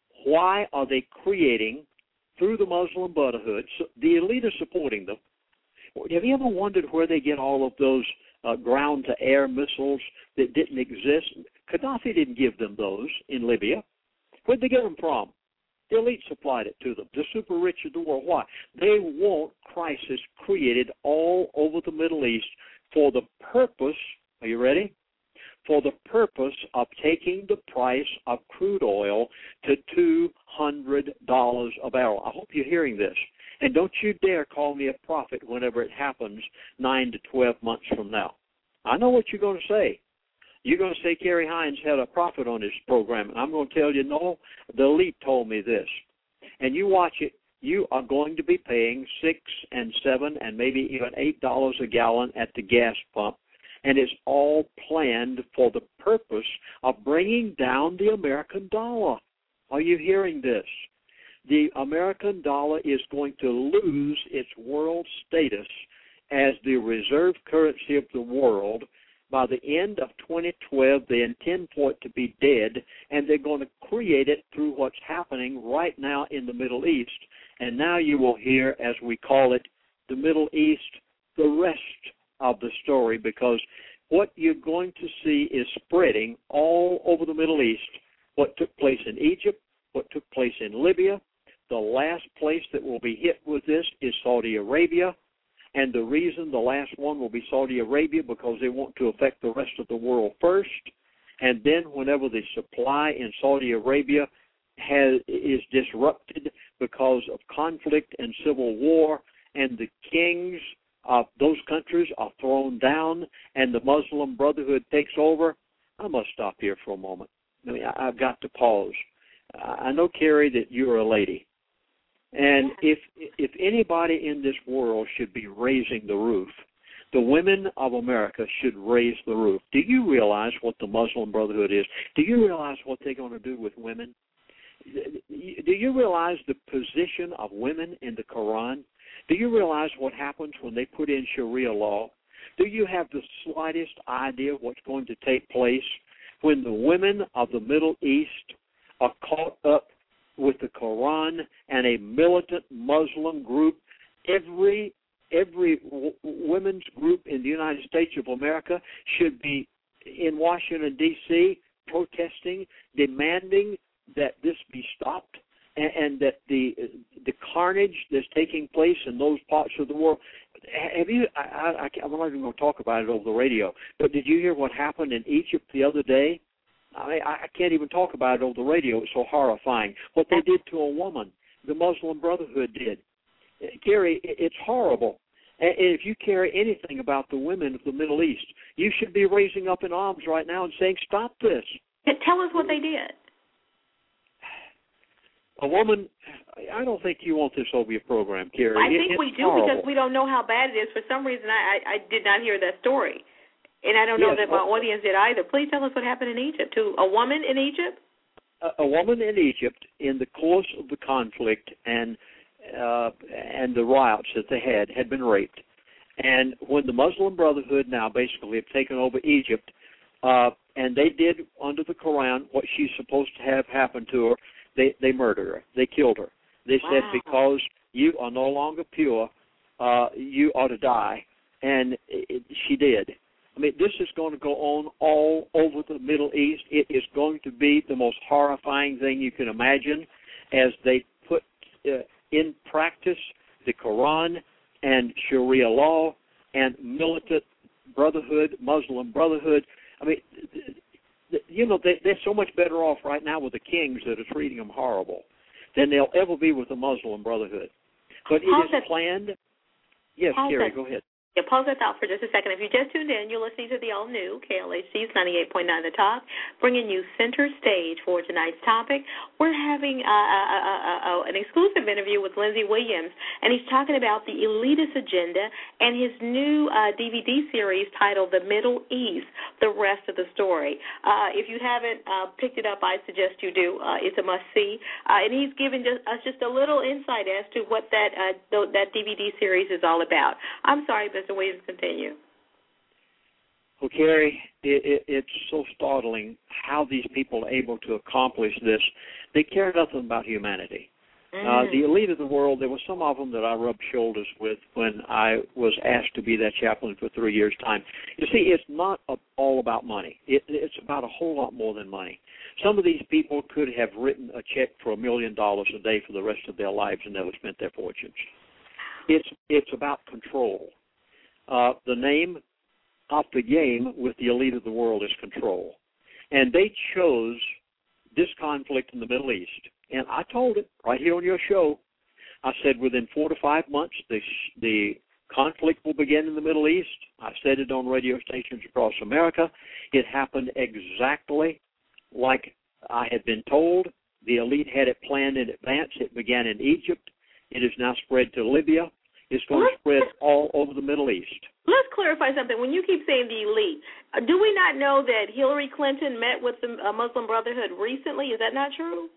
Why are they creating, through the Muslim Brotherhood, the elite are supporting them. Have you ever wondered where they get all of those uh, ground-to-air missiles that didn't exist? Gaddafi didn't give them those in Libya. Where'd they get them from? The elite supplied it to them, the super rich of the world. Why? They want crisis created all over the Middle East for the purpose, are you ready? For the purpose of taking the price of crude oil to two hundred dollars a barrel. I hope you're hearing this. And don't you dare call me a prophet whenever it happens nine to twelve months from now. I know what you're going to say. You're going to say Kerry Hines had a prophet on his program. And I'm going to tell you, no, the elite told me this. And you watch it, you are going to be paying six and seven and maybe even eight dollars a gallon at the gas pump. And it's all planned for the purpose of bringing down the American dollar. Are you hearing this? The American dollar is going to lose its world status as the reserve currency of the world. By the end of twenty twelve, they intend for it to be dead, and they're going to create it through what's happening right now in the Middle East. And now you will hear, as we call it, the Middle East, the rest of the story, because what you're going to see is spreading all over the Middle East. What took place in Egypt, what took place in Libya. The last place that will be hit with this is Saudi Arabia, and the reason the last one will be Saudi Arabia because they want to affect the rest of the world first, and then whenever the supply in Saudi Arabia has, is disrupted because of conflict and civil war, and the kings of those countries are thrown down and the Muslim Brotherhood takes over. I must stop here for a moment. I mean, I, I've got to pause. I know, Kerry, that you're a lady. And if if anybody in this world should be raising the roof, the women of America should raise the roof. Do you realize what the Muslim Brotherhood is? Do you realize what they're going to do with women? Do you realize the position of women in the Quran? Do you realize what happens when they put in Sharia law? Do you have the slightest idea what's going to take place when the women of the Middle East are caught up with the Quran and a militant Muslim group? Every every w- women's group in the United States of America should be in Washington, D C, protesting, demanding that this be stopped, and, and that the the carnage that's taking place in those parts of the world. Have you? I, I, I'm not even going to talk about it over the radio. But did you hear what happened in Egypt the other day? I, I can't even talk about it over the radio. It's so horrifying. What they did to a woman, the Muslim Brotherhood did. Gary, it's horrible. And if you care anything about the women of the Middle East, you should be raising up in arms right now and saying, stop this. Tell us what they did. A woman, I don't think you want this over your program, Kerry. I think it, we do horrible. because we don't know how bad it is. For some reason, I, I, I did not hear that story. And I don't know yes, that my well, audience did either. Please tell us what happened in Egypt to a woman in Egypt. A, a woman in Egypt, in the course of the conflict and uh, and the riots that they had, had been raped. And when the Muslim Brotherhood now basically have taken over Egypt, uh, and they did under the Quran what she's supposed to have happen to her, they they murdered her. They killed her. They wow. said because you are no longer pure, uh, you ought to die. And it, it, she did. I mean, this is going to go on all over the Middle East. It is going to be the most horrifying thing you can imagine as they put uh, in practice the Quran and Sharia law and militant Brotherhood, Muslim Brotherhood. I mean, you know, they, they're so much better off right now with the kings that are treating them horrible than they'll ever be with the Muslim Brotherhood. But it is planned. Yes, Carrie, go ahead. Yeah, pause that thought for just a second. If you just tuned in, you're listening to the all-new K L H C's ninety-eight point nine The Talk, bringing you center stage for tonight's topic. We're having uh, uh, uh, uh, an exclusive interview with Lindsey Williams, and he's talking about the elitist agenda and his new uh, D V D series titled The Middle East, The Rest of the Story. Uh, if you haven't uh, picked it up, I suggest you do. Uh, it's a must-see. Uh, and he's giving just, us just a little insight as to what that, uh, th- that D V D series is all about. I'm sorry, Mister Williams, continue. Well, Carrie, it, it, it's so startling how these people are able to accomplish this. They care nothing about humanity. Mm. Uh, the elite of the world, there were some of them that I rubbed shoulders with when I was asked to be that chaplain for three years' time. You see, it's not a, all about money. It, it's about a whole lot more than money. Some of these people could have written a check for a million dollars a day for the rest of their lives and never spent their fortunes. It's, it's about control. Uh, the name of the game with the elite of the world is control. And they chose this conflict in the Middle East. And I told it right here on your show. I said within four to five months, the, the conflict will begin in the Middle East. I said it on radio stations across America. It happened exactly like I had been told. The elite had it planned in advance. It began in Egypt. It has now spread to Libya. It's going to spread all over the Middle East. Let's clarify something. When you keep saying the elite, do we not know that Hillary Clinton met with the Muslim Brotherhood recently? Is that not true?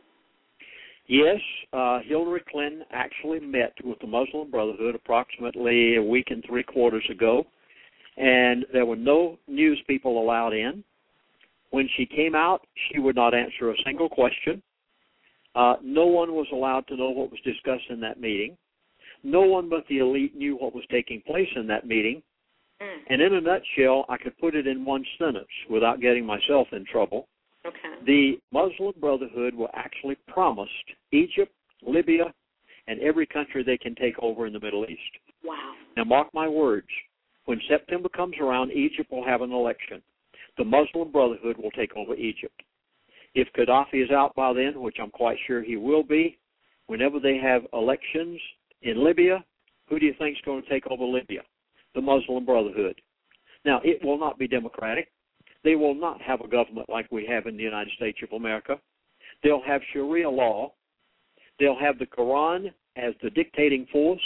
Yes, uh, Hillary Clinton actually met with the Muslim Brotherhood approximately a week and three quarters ago, and there were no news people allowed in. When she came out, she would not answer a single question. Uh, no one was allowed to know what was discussed in that meeting. No one but the elite knew what was taking place in that meeting. Mm. And in a nutshell, I could put it in one sentence without getting myself in trouble. Okay. The Muslim Brotherhood were actually promised Egypt, Libya, and every country they can take over in the Middle East. Wow. Now, mark my words. When September comes around, Egypt will have an election. The Muslim Brotherhood will take over Egypt. If Gaddafi is out by then, which I'm quite sure he will be, whenever they have elections in Libya, who do you think is going to take over Libya? The Muslim Brotherhood. Now, it will not be democratic. They will not have a government like we have in the United States of America. They'll have Sharia law. They'll have the Quran as the dictating force.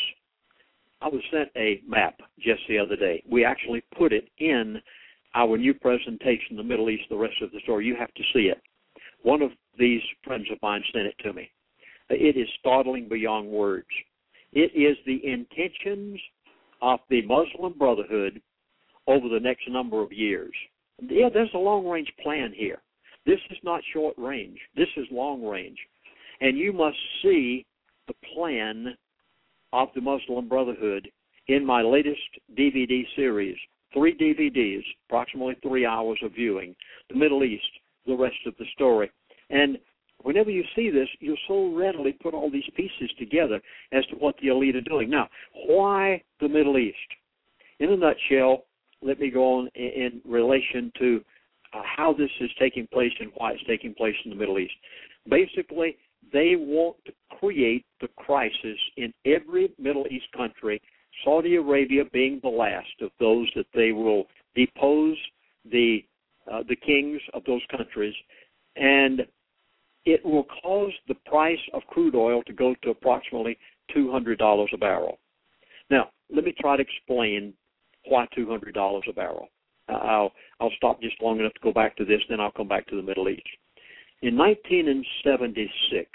I was sent a map just the other day. We actually put it in our new presentation, The Middle East, The Rest of the Story. You have to see it. One of these friends of mine sent it to me. It is startling beyond words. It is the intentions of the Muslim Brotherhood over the next number of years. Yeah, there's a long-range plan here. This is not short range. This is long range. And you must see the plan of the Muslim Brotherhood in my latest D V D series, three D V Ds, approximately three hours of viewing, The Middle East, The Rest of the Story. And whenever you see this, you'll so readily put all these pieces together as to what the elite are doing. Now, why the Middle East? In a nutshell, let me go on in, in relation to uh, how this is taking place and why it's taking place in the Middle East. Basically, they want to create the crisis in every Middle East country, Saudi Arabia being the last of those that they will depose the uh, the kings of those countries, and it will cause the price of crude oil to go to approximately two hundred dollars a barrel. Now, let me try to explain why two hundred dollars a barrel. Uh, I'll, I'll stop just long enough to go back to this, then I'll come back to the Middle East. In nineteen seventy-six,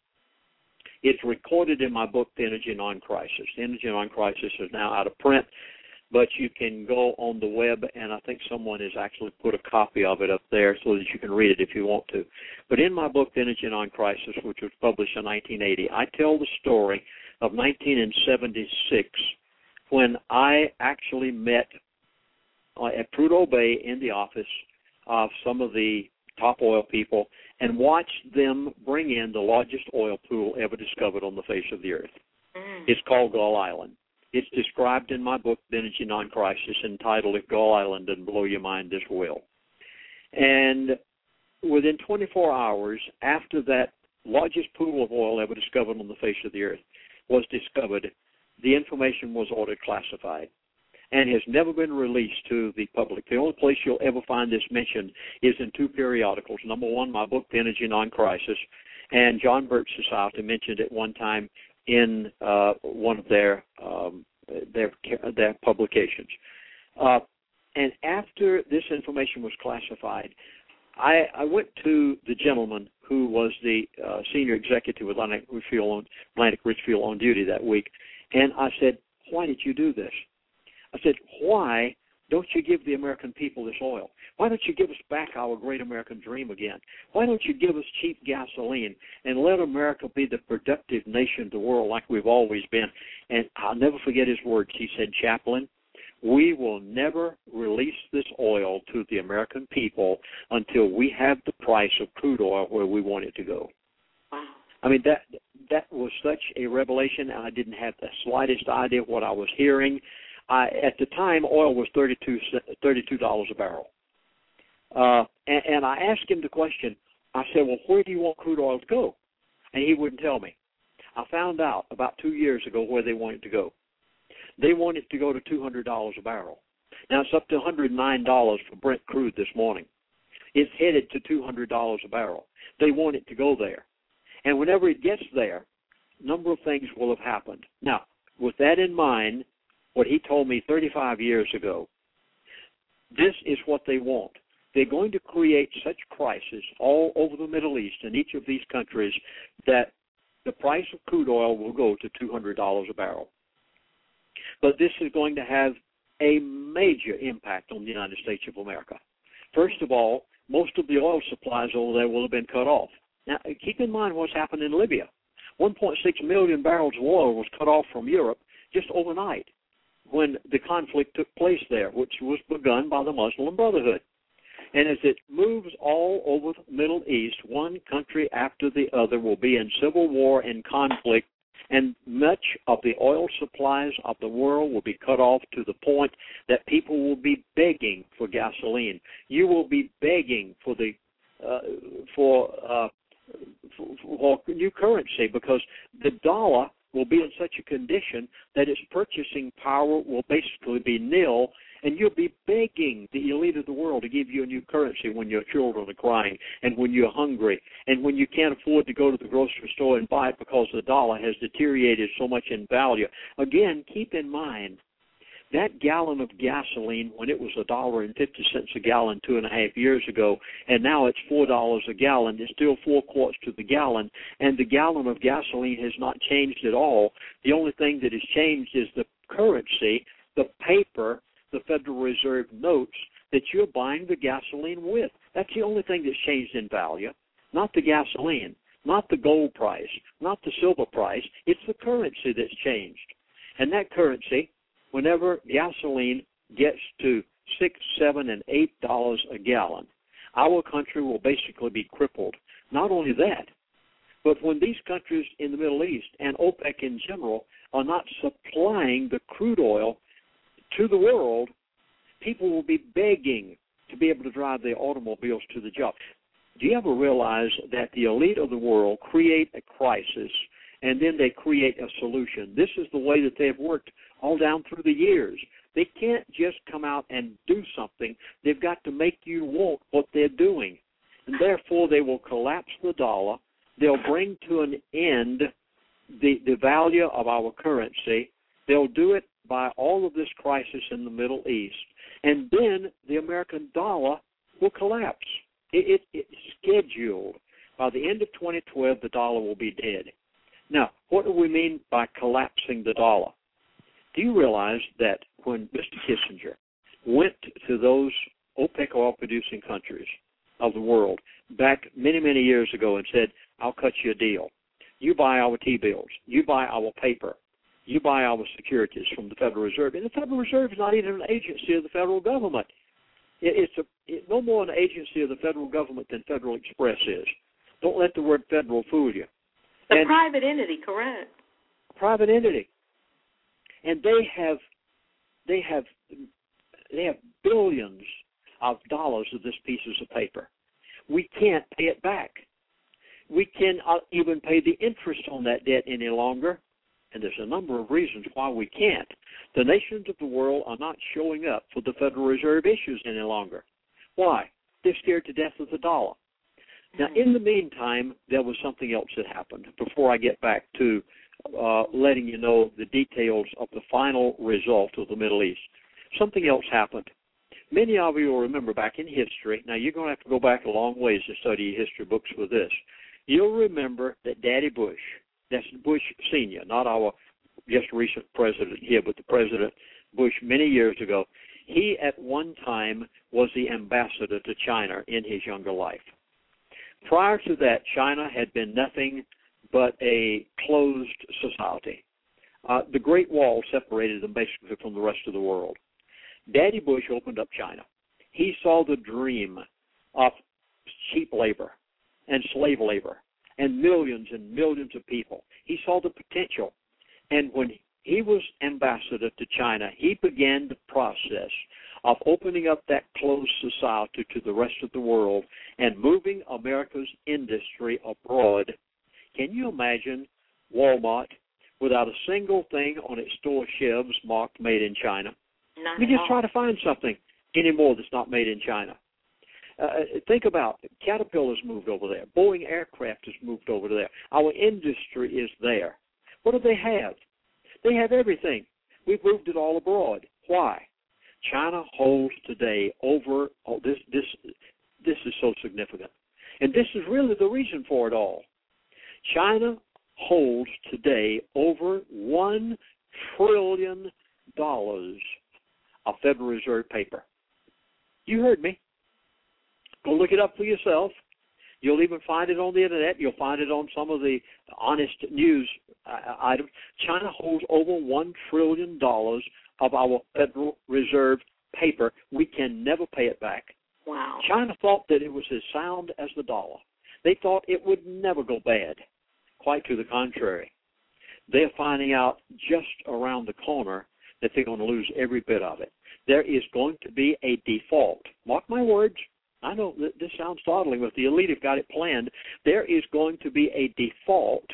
it's recorded in my book, The Energy Non-Crisis. The Energy Non-Crisis is now out of print, but you can go on the web, and I think someone has actually put a copy of it up there so that you can read it if you want to. But in my book, The Energy Non-Crisis, which was published in nineteen eighty, I tell the story of nineteen seventy-six when I actually met uh, at Prudhoe Bay in the office of some of the top oil people and watched them bring in the largest oil pool ever discovered on the face of the earth. Mm. It's called Gull Island. It's described in my book, Energy Non-Crisis, entitled If Gull Island Doesn't Blow Your Mind, This Will. And within twenty-four hours after that largest pool of oil ever discovered on the face of the earth was discovered, the information was ordered classified and has never been released to the public. The only place you'll ever find this mentioned is in two periodicals. Number one, my book, The Energy Non-Crisis, and John Birch Society mentioned it one time in uh, one of their um, their their publications. Uh, and after this information was classified, I, I went to the gentleman who was the uh, senior executive with Atlantic Richfield on, Atlantic Richfield on duty that week, and I said, "Why did you do this?" I said, "Why don't you give the American people this oil? Why don't you give us back our great American dream again? Why don't you give us cheap gasoline and let America be the productive nation of the world like we've always been?" And I'll never forget his words. He said, "Chaplain, we will never release this oil to the American people until we have the price of crude oil where we want it to go." Wow. I mean, that that was such a revelation, and I didn't have the slightest idea what I was hearing. I, at the time, oil was thirty-two dollars a barrel. Uh, and, and I asked him the question. I said, "Well, where do you want crude oil to go?" And he wouldn't tell me. I found out about two years ago where they wanted to go. They want it to go to two hundred dollars a barrel. Now, it's up to one hundred nine dollars for Brent crude this morning. It's headed to two hundred dollars a barrel. They want it to go there. And whenever it gets there, a number of things will have happened. Now, with that in mind, what he told me thirty-five years ago, this is what they want. They're going to create such crisis all over the Middle East in each of these countries that the price of crude oil will go to two hundred dollars a barrel. But this is going to have a major impact on the United States of America. First of all, most of the oil supplies over there will have been cut off. Now, keep in mind what's happened in Libya. one point six million barrels of oil was cut off from Europe just overnight when the conflict took place there, which was begun by the Muslim Brotherhood. And as it moves all over the Middle East, one country after the other will be in civil war and conflict, and much of the oil supplies of the world will be cut off to the point that people will be begging for gasoline. You will be begging for the uh, for, uh, for for new currency, because the dollar will be in such a condition that its purchasing power will basically be nil, and you'll be begging the elite of the world to give you a new currency when your children are crying and when you're hungry and when you can't afford to go to the grocery store and buy it because the dollar has deteriorated so much in value. Again, keep in mind, that gallon of gasoline, when it was a dollar and fifty cents a gallon two and a half years ago, and now it's four dollars a gallon, it's still four quarts to the gallon, and the gallon of gasoline has not changed at all. The only thing that has changed is the currency, the paper, the Federal Reserve notes that you're buying the gasoline with. That's the only thing that's changed in value, not the gasoline, not the gold price, not the silver price. It's the currency that's changed. And that currency, whenever gasoline gets to six, seven, and eight dollars a gallon, our country will basically be crippled. Not only that, but when these countries in the Middle East and OPEC in general are not supplying the crude oil to the world, people will be begging to be able to drive their automobiles to the job. Do you ever realize that the elite of the world create a crisis and then they create a solution? This is the way that they've worked all down through the years. They can't just come out and do something. They've got to make you want what they're doing. And therefore, they will collapse the dollar. They'll bring to an end the, the value of our currency. They'll do it by all of this crisis in the Middle East. And then the American dollar will collapse. It, it, it's scheduled. By the end of twenty twelve, the dollar will be dead. Now, what do we mean by collapsing the dollar? Do you realize that when Mister Kissinger went to those OPEC oil-producing countries of the world back many, many years ago and said, I'll cut you a deal. You buy our T-bills. You buy our paper. You buy our securities from the Federal Reserve. And the Federal Reserve is not even an agency of the federal government. It, it's a, it, no more an agency of the federal government than Federal Express is. Don't let the word federal fool you. The and private entity, correct. Private entity. and they have they have they have billions of dollars of this pieces of paper. We can't pay it back. We cannot even pay the interest on that debt any longer, and there's a number of reasons why we can't. The nations of the world are not showing up for the Federal Reserve issues any longer. Why? They're scared to death of the dollar. Now, in the meantime, there was something else that happened before I get back to uh, letting you know the details of the final result of the Middle East. Something else happened. Many of you will remember back in history. Now, you're going to have to go back a long ways to study history books for this. You'll remember that Daddy Bush, that's Bush Senior, not our just recent president here, but the President Bush many years ago, he at one time was the ambassador to China in his younger life. Prior to that, China had been nothing but a closed society. Uh, the Great Wall separated them basically from the rest of the world. Daddy Bush opened up China. He saw the dream of cheap labor and slave labor and millions and millions of people. He saw the potential. And when he was ambassador to China, he began the process of opening up that closed society to the rest of the world and moving America's industry abroad. Can you imagine Walmart without a single thing on its store shelves marked made in China? Not We just try to find something anymore that's not made in China. Uh, think about it. Caterpillar's moved over there. Boeing Aircraft has moved over there. Our industry is there. What do they have? They have everything. We've moved it all abroad. Why? China holds today over oh, this. This this is so significant, and this is really the reason for it all. China holds today over one trillion dollars of Federal Reserve paper. You heard me. Go look it up for yourself. You'll even find it on the internet. You'll find it on some of the honest news uh, items. China holds over one trillion dollars of our Federal Reserve paper. We can never pay it back. Wow. China thought that it was as sound as the dollar. They thought it would never go bad. Quite to the contrary. They're finding out just around the corner that they're going to lose every bit of it. There is going to be a default. Mark my words. I know this sounds startling, but the elite have got it planned. There is going to be a default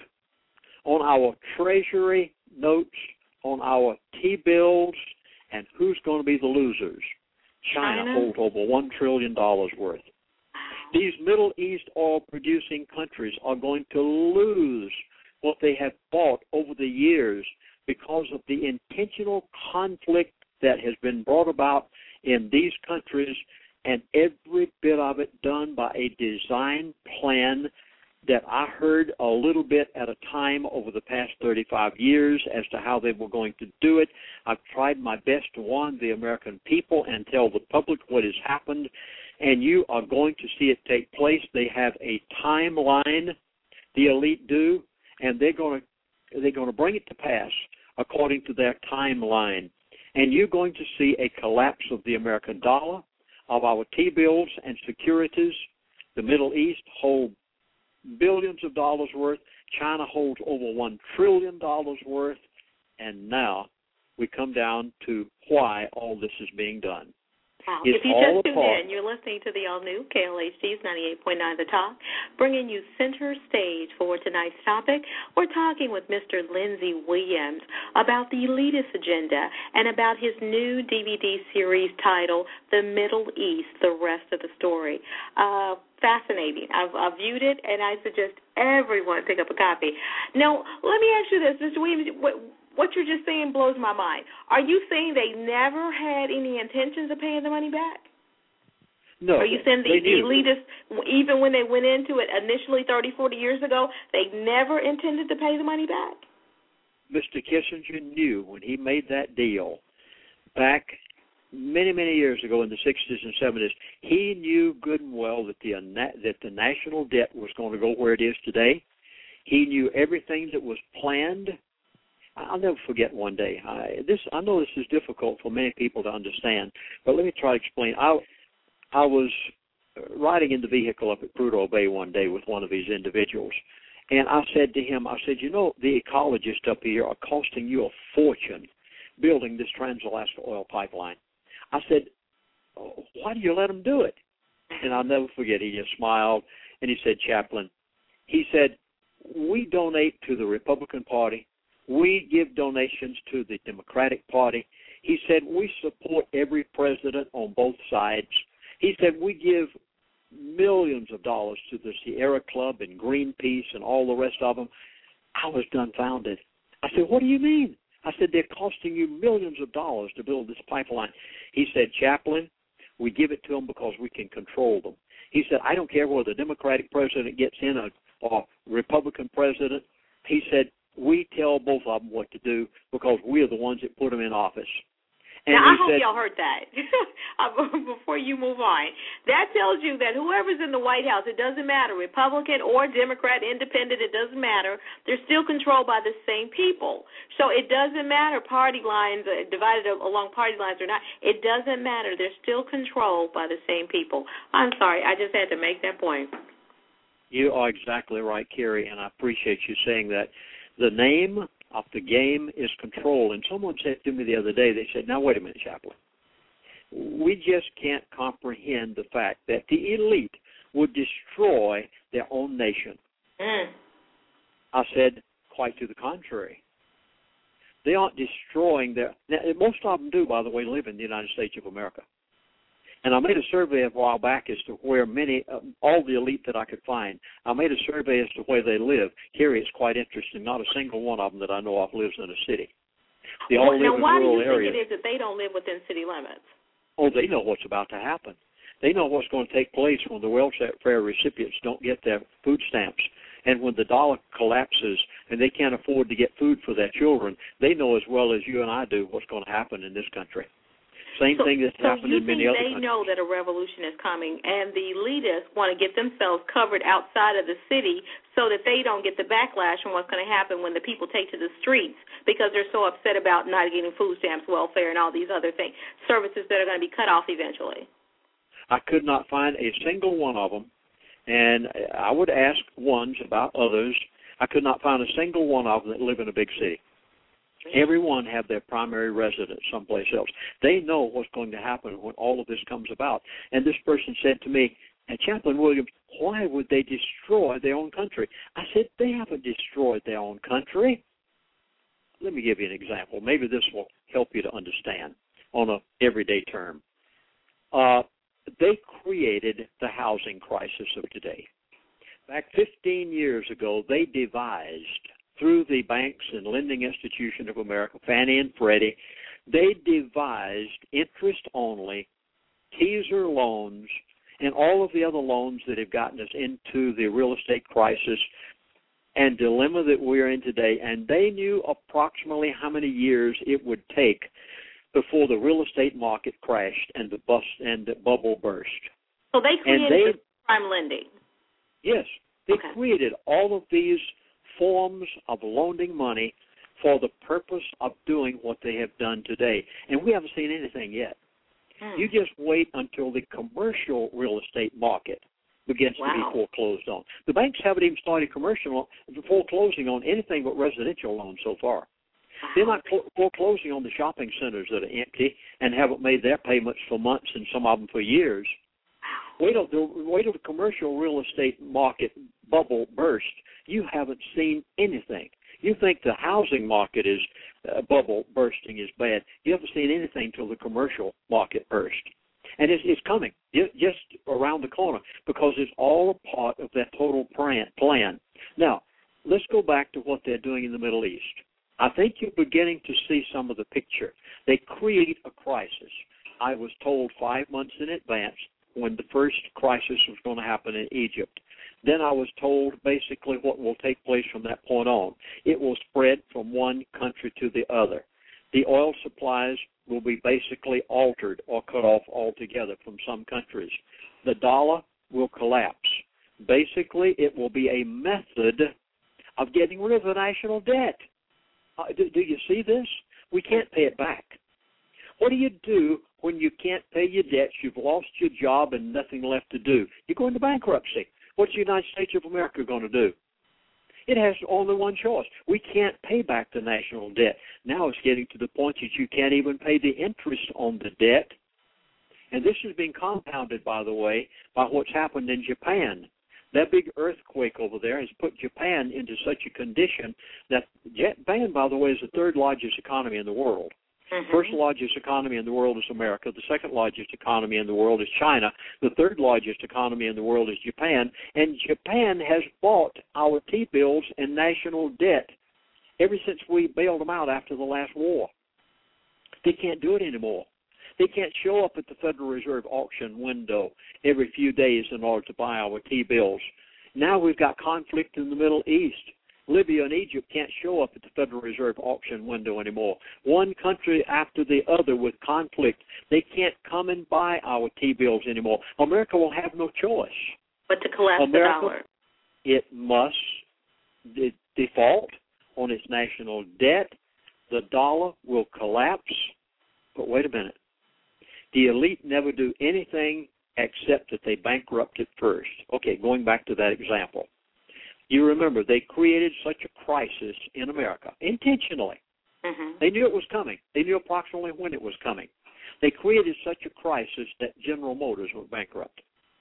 on our Treasury notes, on our T-bills, and who's going to be the losers? China, China holds over one trillion dollars worth. These Middle East oil-producing countries are going to lose what they have bought over the years because of the intentional conflict that has been brought about in these countries, and every bit of it done by a design plan that I heard a little bit at a time over the past thirty-five years as to how they were going to do it. I've tried my best to warn the American people and tell the public what has happened, and you are going to see it take place. They have a timeline, the elite do, and they're going to they're going to bring it to pass according to their timeline. And you're going to see a collapse of the American dollar, of our T-bills and securities. The Middle East hold billions of dollars worth. China holds over one trillion dollars worth. And now we come down to why all this is being done. Wow. It's if you all just tuned apart. in, you're listening to the all-new K L H D's ninety-eight point nine The Talk, bringing you center stage for tonight's topic. We're talking with Mister Lindsey Williams about the elitist agenda and about his new D V D series titled The Middle East, The Rest of the Story. Uh, fascinating. I've, I've viewed it, and I suggest everyone pick up a copy. Now, let me ask you this, Mister Williams. What, What you're just saying blows my mind. Are you saying they never had any intentions of paying the money back? No. Are you saying the, they the elitists, even when they went into it initially thirty, forty years ago, they never intended to pay the money back? Mister Kissinger knew when he made that deal back many, many years ago in the sixties and seventies, he knew good and well that the, that the national debt was going to go where it is today. He knew everything that was planned. I'll never forget one day. I, this I know this is difficult for many people to understand, but let me try to explain. I, I was riding in the vehicle up at Prudhoe Bay one day with one of these individuals, and I said to him, I said, you know, the ecologists up here are costing you a fortune building this Trans-Alaska Oil Pipeline. I said, oh, why do you let them do it? And I'll never forget, he just smiled, and he said, Chaplain, he said, we donate to the Republican Party. We give donations to the Democratic Party. He said, we support every president on both sides. He said, we give millions of dollars to the Sierra Club and Greenpeace and all the rest of them. I was dumbfounded. I said, what do you mean? I said, they're costing you millions of dollars to build this pipeline. He said, Chaplain, we give it to them because we can control them. He said, I don't care whether the Democratic president gets in or, or Republican president. He said, we tell both of them what to do because we are the ones that put them in office. And now, I he hope said, y'all heard that before you move on. That tells you that whoever's in the White House, it doesn't matter, Republican or Democrat, independent, it doesn't matter. They're still controlled by the same people. So it doesn't matter party lines, uh, divided along party lines or not. It doesn't matter. They're still controlled by the same people. I'm sorry. I just had to make that point. You are exactly right, Carrie, and I appreciate you saying that. The name of the game is control. And someone said to me the other day, they said, now, wait a minute, Chaplain. We just can't comprehend the fact that the elite would destroy their own nation. Mm. I said, quite to the contrary. They aren't destroying their... Now, most of them do, by the way, live in the United States of America. And I made a survey a while back as to where many, uh, all the elite that I could find, I made a survey as to where they live. Here, it's quite interesting. Not a single one of them that I know of lives in a city. They all well, live now, in why rural do you areas. think it is that they don't live within city limits? Oh, they know what's about to happen. They know what's going to take place when the welfare recipients don't get their food stamps. And when the dollar collapses and they can't afford to get food for their children, they know as well as you and I do what's going to happen in this country. Same so, thing that's so happened in many other countries. So you think they know that a revolution is coming, and the elitists want to get themselves covered outside of the city so that they don't get the backlash from what's going to happen when the people take to the streets because they're so upset about not getting food stamps, welfare, and all these other things, services that are going to be cut off eventually. I could not find a single one of them, and I would ask ones about others. I could not find a single one of them that live in a big city. Everyone have their primary residence someplace else. They know what's going to happen when all of this comes about. And this person said to me, and Chaplain Williams, why would they destroy their own country? I said, they haven't destroyed their own country. Let me give you an example. Maybe this will help you to understand on an everyday term. Uh, they created the housing crisis of today. Back fifteen years ago, they devised through the banks and lending institution of America, Fannie and Freddie, they devised interest-only teaser loans and all of the other loans that have gotten us into the real estate crisis and dilemma that we're in today. And they knew approximately how many years it would take before the real estate market crashed and the bust and the bubble burst. So they created they, the prime lending. Yes, they okay. created all of these forms of loaning money for the purpose of doing what they have done today. And we haven't seen anything yet. Hmm. You just wait until the commercial real estate market begins wow. to be foreclosed on. The banks haven't even started commercial foreclosing on anything but residential loans so far. Wow. They're not foreclosing on the shopping centers that are empty and haven't made their payments for months and some of them for years. Wait till the, wait till the commercial real estate market bubble burst. You haven't seen anything. You think the housing market is uh, bubble bursting is bad. You haven't seen anything till the commercial market burst. And it's, it's coming just around the corner because it's all a part of that total plan. Now, let's go back to what they're doing in the Middle East. I think you're beginning to see some of the picture. They create a crisis. I was told five months in advance when the first crisis was going to happen in Egypt. Then I was told basically what will take place from that point on. It will spread from one country to the other. The oil supplies will be basically altered or cut off altogether from some countries. The dollar will collapse. Basically, it will be a method of getting rid of the national debt. Uh, do, do you see this? We can't pay it back. What do you do when you can't pay your debts, you've lost your job, and nothing left to do? You go into bankruptcy. What's the United States of America going to do? It has only one choice. We can't pay back the national debt. Now it's getting to the point that you can't even pay the interest on the debt. And this has been compounded, by the way, by what's happened in Japan. That big earthquake over there has put Japan into such a condition that Japan, by the way, is the third largest economy in the world. Mm-hmm. First largest economy in the world is America. The second largest economy in the world is China. The third largest economy in the world is Japan. And Japan has bought our T-bills and national debt ever since we bailed them out after the last war. They can't do it anymore. They can't show up at the Federal Reserve auction window every few days in order to buy our T-bills. Now we've got conflict in the Middle East. Libya and Egypt can't show up at the Federal Reserve auction window anymore. One country after the other with conflict. They can't come and buy our T-bills anymore. America will have no choice but to collapse America, the dollar. It must de- default on its national debt. The dollar will collapse. But wait a minute. The elite never do anything except that they bankrupt it first. Okay, going back to that example. You remember, they created such a crisis in America, intentionally. Mm-hmm. They knew it was coming. They knew approximately when it was coming. They created such a crisis that General Motors went bankrupt.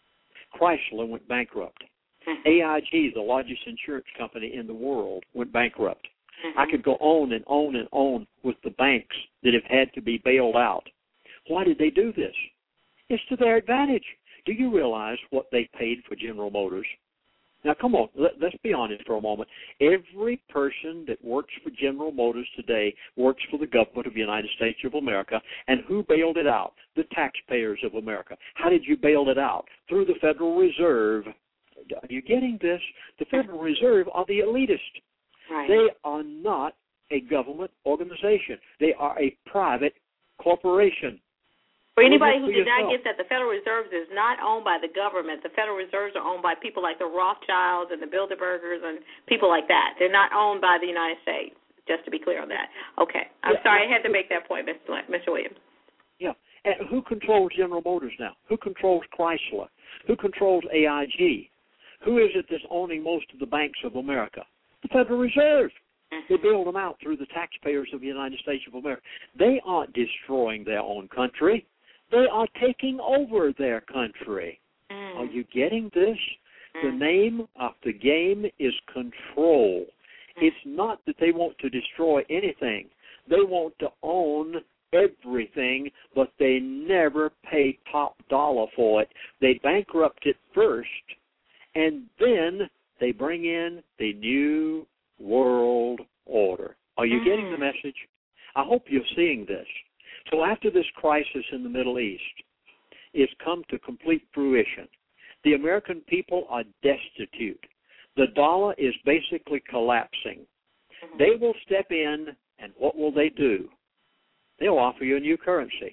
Chrysler went bankrupt. Mm-hmm. A I G, the largest insurance company in the world, went bankrupt. Mm-hmm. I could go on and on and on with the banks that have had to be bailed out. Why did they do this? It's to their advantage. Do you realize what they paid for General Motors? Now, come on, let, let's be honest for a moment. Every person that works for General Motors today works for the government of the United States of America. And who bailed it out? The taxpayers of America. How did you bail it out? Through the Federal Reserve. Are you getting this? The Federal Reserve are the elitists. Right. They are not a government organization. They are a private corporation. For anybody who did not get that, the Federal Reserve is not owned by the government. The Federal Reserves are owned by people like the Rothschilds and the Bilderbergers and people like that. They're not owned by the United States, just to be clear on that. Okay. I'm yeah, sorry, I had to make that point, Mister Williams. Yeah. And who controls General Motors now? Who controls Chrysler? Who controls A I G? Who is it that's owning most of the banks of America? The Federal Reserve. They bailed them out through the taxpayers of the United States of America. They aren't destroying their own country. They are taking over their country. Mm. Are you getting this? Mm. The name of the game is control. Mm. It's not that they want to destroy anything. They want to own everything, but they never pay top dollar for it. They bankrupt it first, and then they bring in the new world order. Are you mm. getting the message? I hope you're seeing this. So after this crisis in the Middle East is come to complete fruition, the American people are destitute. The dollar is basically collapsing. Mm-hmm. They will step in, and what will they do? They'll offer you a new currency.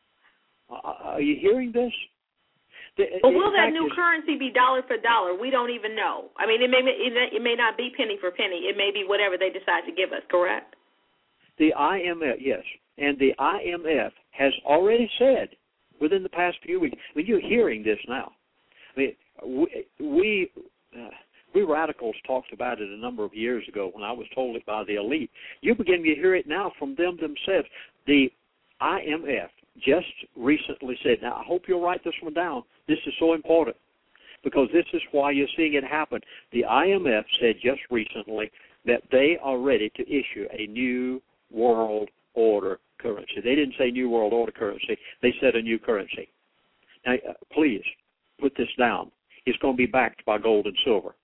Uh, are you hearing this? The, but will that new currency be dollar for dollar? We don't even know. I mean, it may it may not be penny for penny. It may be whatever they decide to give us, correct? The I M F, yes. And the I M F has already said within the past few weeks, I mean, you're hearing this now. I mean, we we, uh, we radicals talked about it a number of years ago when I was told it by the elite. You're beginning to hear it now from them themselves. The I M F just recently said, now I hope you'll write this one down. This is so important because this is why you're seeing it happen. The I M F said just recently that they are ready to issue a new world order currency. They didn't say new world order currency. They said a new currency. Now, uh, please put this down. It's going to be backed by gold and silver.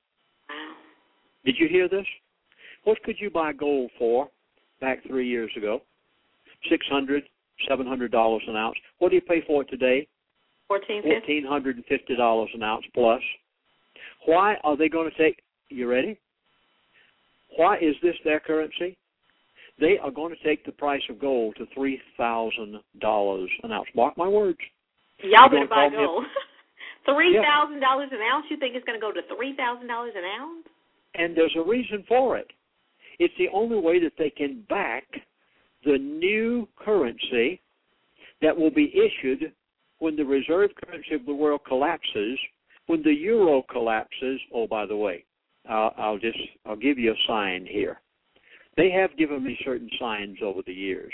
Did you hear this? What could you buy gold for back three years ago? six hundred dollars, seven hundred dollars an ounce. What do you pay for it today? fourteen hundred fifty dollars an ounce plus. Why are they going to take, you ready? Why is this their currency? They are going to take the price of gold to three thousand dollars an ounce. Mark my words. Y'all better buy gold. three thousand dollars yeah. an ounce? You think it's going to go to three thousand dollars an ounce? And there's a reason for it. It's the only way that they can back the new currency that will be issued when the reserve currency of the world collapses, when the euro collapses. Oh, by the way, I'll, I'll just I'll give you a sign here. They have given me certain signs over the years.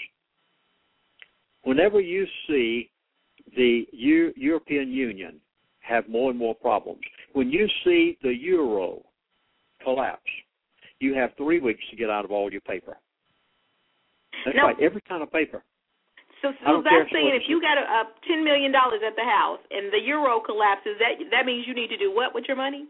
Whenever you see the U- European Union have more and more problems, when you see the euro collapse, you have three weeks to get out of all your paper. That's now, right, every kind of paper. So, so that's saying if you got a, a ten million dollars at the house and the euro collapses, that that means you need to do what with your money?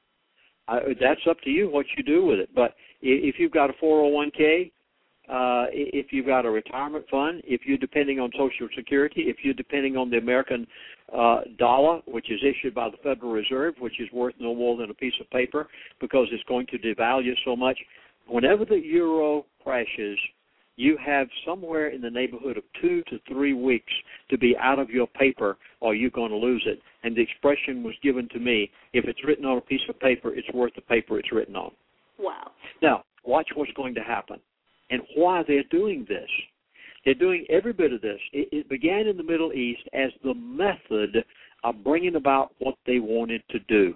Uh, that's up to you what you do with it. But if you've got a four oh one k, uh, if you've got a retirement fund, if you're depending on Social Security, if you're depending on the American uh, dollar, which is issued by the Federal Reserve, which is worth no more than a piece of paper because it's going to devalue so much, whenever the euro crashes, you have somewhere in the neighborhood of two to three weeks to be out of your paper or you're going to lose it. And the expression was given to me, if it's written on a piece of paper, it's worth the paper it's written on. Wow. Now, watch what's going to happen and why they're doing this. They're doing every bit of this. It, it began in the Middle East as the method of bringing about what they wanted to do.